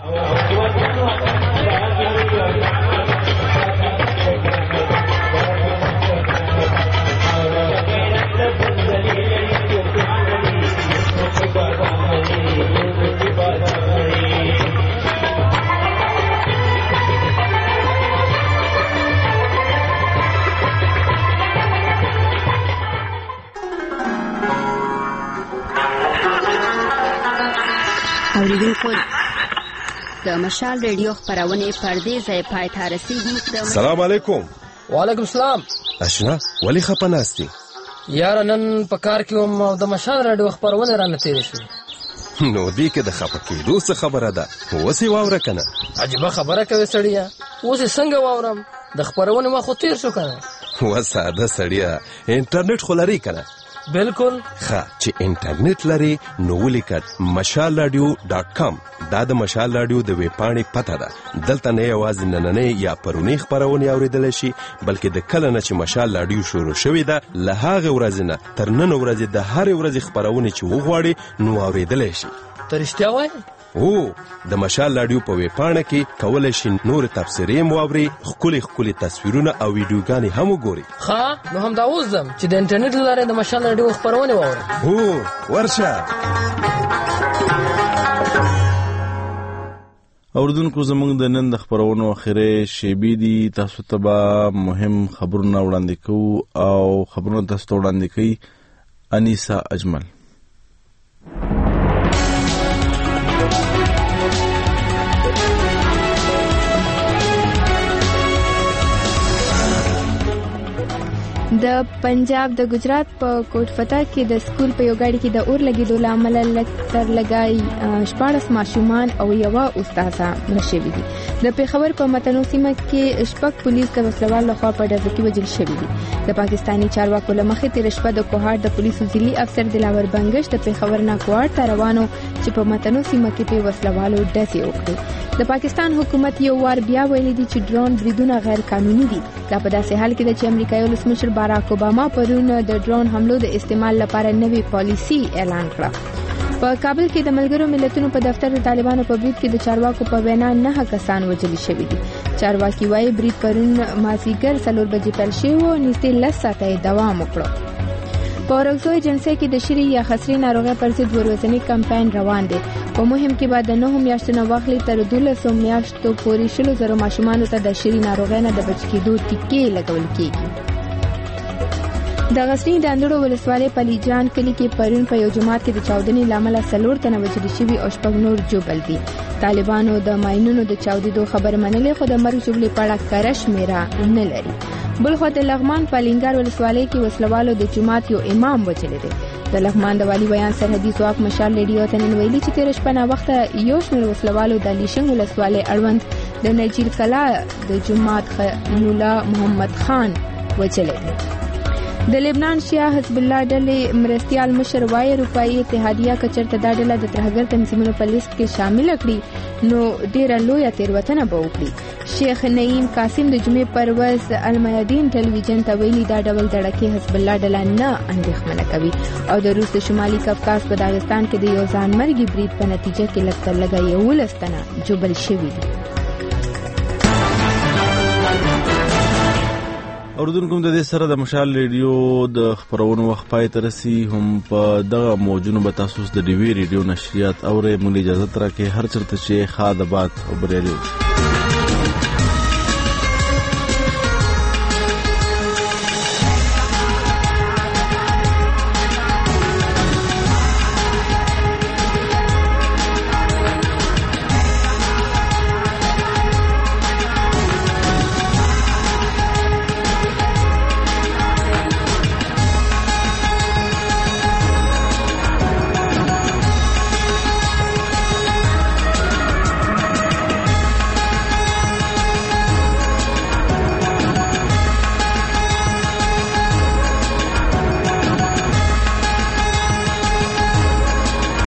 Speaker 21: اوریدونکو د مشال ریډیو خپرونې پر دې ځای پای ته رسیږي.
Speaker 4: سلام علیکم.
Speaker 5: وعلیکم سلام.
Speaker 4: اشنا ولی خپه ناستی؟
Speaker 5: یاره نن په کار کې وم او د مشال ریډیو خپرونې رانه تېرې شوې.
Speaker 4: نو دې کې د خپه کېدو څه خبره ده؟ اوس یې واوره که نه؟
Speaker 5: عجیبه خبره کوې سړیه، اوس یې څنګه واورم؟ د خپرونې ما خو تېر شو که نه.
Speaker 4: و ساده سړیه، انټرنیټ خو لري که نه؟
Speaker 5: بالکل.
Speaker 4: ښه چې انټرنیټ لري نو ولیکه مشال راډیو ډاټ کام. دا د مشال راډیو د ویب پاڼې پته ده. دلته نه یوازې نننۍ یا پرونۍ خپرونې اورېدلی شي بلکې د کله نه چې مشال راډیو شروع شوې ده له هغې ورځې نه تر نن ورځې د هرې ورځې خپرونې چې وغواړي نو اورېدلی شي.
Speaker 5: ته رښتیا وایې؟
Speaker 4: او د مشال راډیو په ویب پاڼه کې کولی شي نور تبصرې هم واوري، ښکلي ښکلي تصویرونه او ویډیوګانې هم وګوري.
Speaker 5: ښه نو همدا اوس ځم چې د انټرنیټ له لارې د مشال راډیو خپرونې واورم.
Speaker 4: هو ورشه.
Speaker 1: اوردونکو زمونږ د نن د خپرونو اخرې شیبې دي. تاسو ته به مهم خبرونه وړاندې کوو او خبرونه تاسو ته وړاندې کوي انیسا اجمل.
Speaker 8: د پنجاب د گجرات په کوټ فتح کې د سکول په یو ګاډي کې د اور لګېدو له امله تر لګای شپاړس ماشومان او یوه استاده مړه شوي دي. د پېښور په متنو سیمه کې شپږ پولیس د وسلوال لخوا په ډزه کې وژل شوي دي. د پاکستاني چارواکو له مخې تېره شپه د کوهاټ د پولیسو ځلي افسر دلاور بنګش د پېښور نه کوهاټ ته روانو چې په متنو سیمه کې په وسلوالو ډزې وکړې. د پاکستان حکومت یو وار بیا ویلي دي چې ډرون بریدونه غیر قانوني دي. دا په داسې حال کې ده چې امریکایي ولسمشر باراک اوباما پرون د ډرون حملو د استعمال لپاره نوې پالیسي اعلان کړه. په کابل کې د ملګرو ملتونو په دفتر د طالبانو په برید کې د چارواکو په وینا نه کسان وژل شوي دي. چارواکي وايي برید پرون مازیګر څلور بجې پیل شوی و، نږدې لس ساعته دوام وکړ. په اورکزو ایجنسۍ کې د شری یا خسري ناروغۍ پر ضد ورځنی کمپاین روان دی. په مهم کې بعد نه هم میاشتې نه واخلي تر دولسو میاشتو پورې شلو زرو ماشومانو ته د شری ناروغۍ نه د بچ کېدو ټیکې لګول کېږي. د غزنی د اندړو ولسوالۍ پلیجان کلي کې پرون په یو جماعت کې د چاودنې له امله څلور تنه وژل شوي او شپږ نور ژوبل دي. طالبانو د ماینونو د چاودېدو خبر منلې خو د مرګ ژوبلې په اړه کره شمېره نه لري. بلخوا د لغمان په لینګار ولسوالۍ کې وسلوالو د جماعت یو امام وژلی دی. د لغمان د والي بیان سرحدي ځواک مشال ریډیو ته نن ویلي چې تېره شپه ناوخته یو شمېر وسلوالو د لیشنګ ولسوالۍ اړوند د نجیل کلا د جماعت خلیل محمد خان وژلی دی. د لبنان شیعه حزب الله ډلې مرستیال مشر وایي اروپایي اتحادیه که چېرته دا ډله د ترهګر تنظیمونو په لیست کې شامله کړي نو ډېره لویه تېروتنه به وکړي. شیخ نعیم قاسم د جمعې پر ورځ المیادین ټلویزیون ته ویلي دا ډول دړکې حزب الله ډله نه اندېښمنه کوي او د روس د شمالي کفکاس په داغستان کې د یو ځانمرګي برید په نتیجه کې لږ تر لږه یولس تنه ژوبل شوي دي.
Speaker 1: اوردونکو د دې سره د مشال ریډیو د خبرونو وخت پای ته رسي. هم په دغه موجونو به تاسو د ډیوی ریډیو نشریات اورئ. موږ اجازه ترکه هر چرته چې خاد آباد او بریالي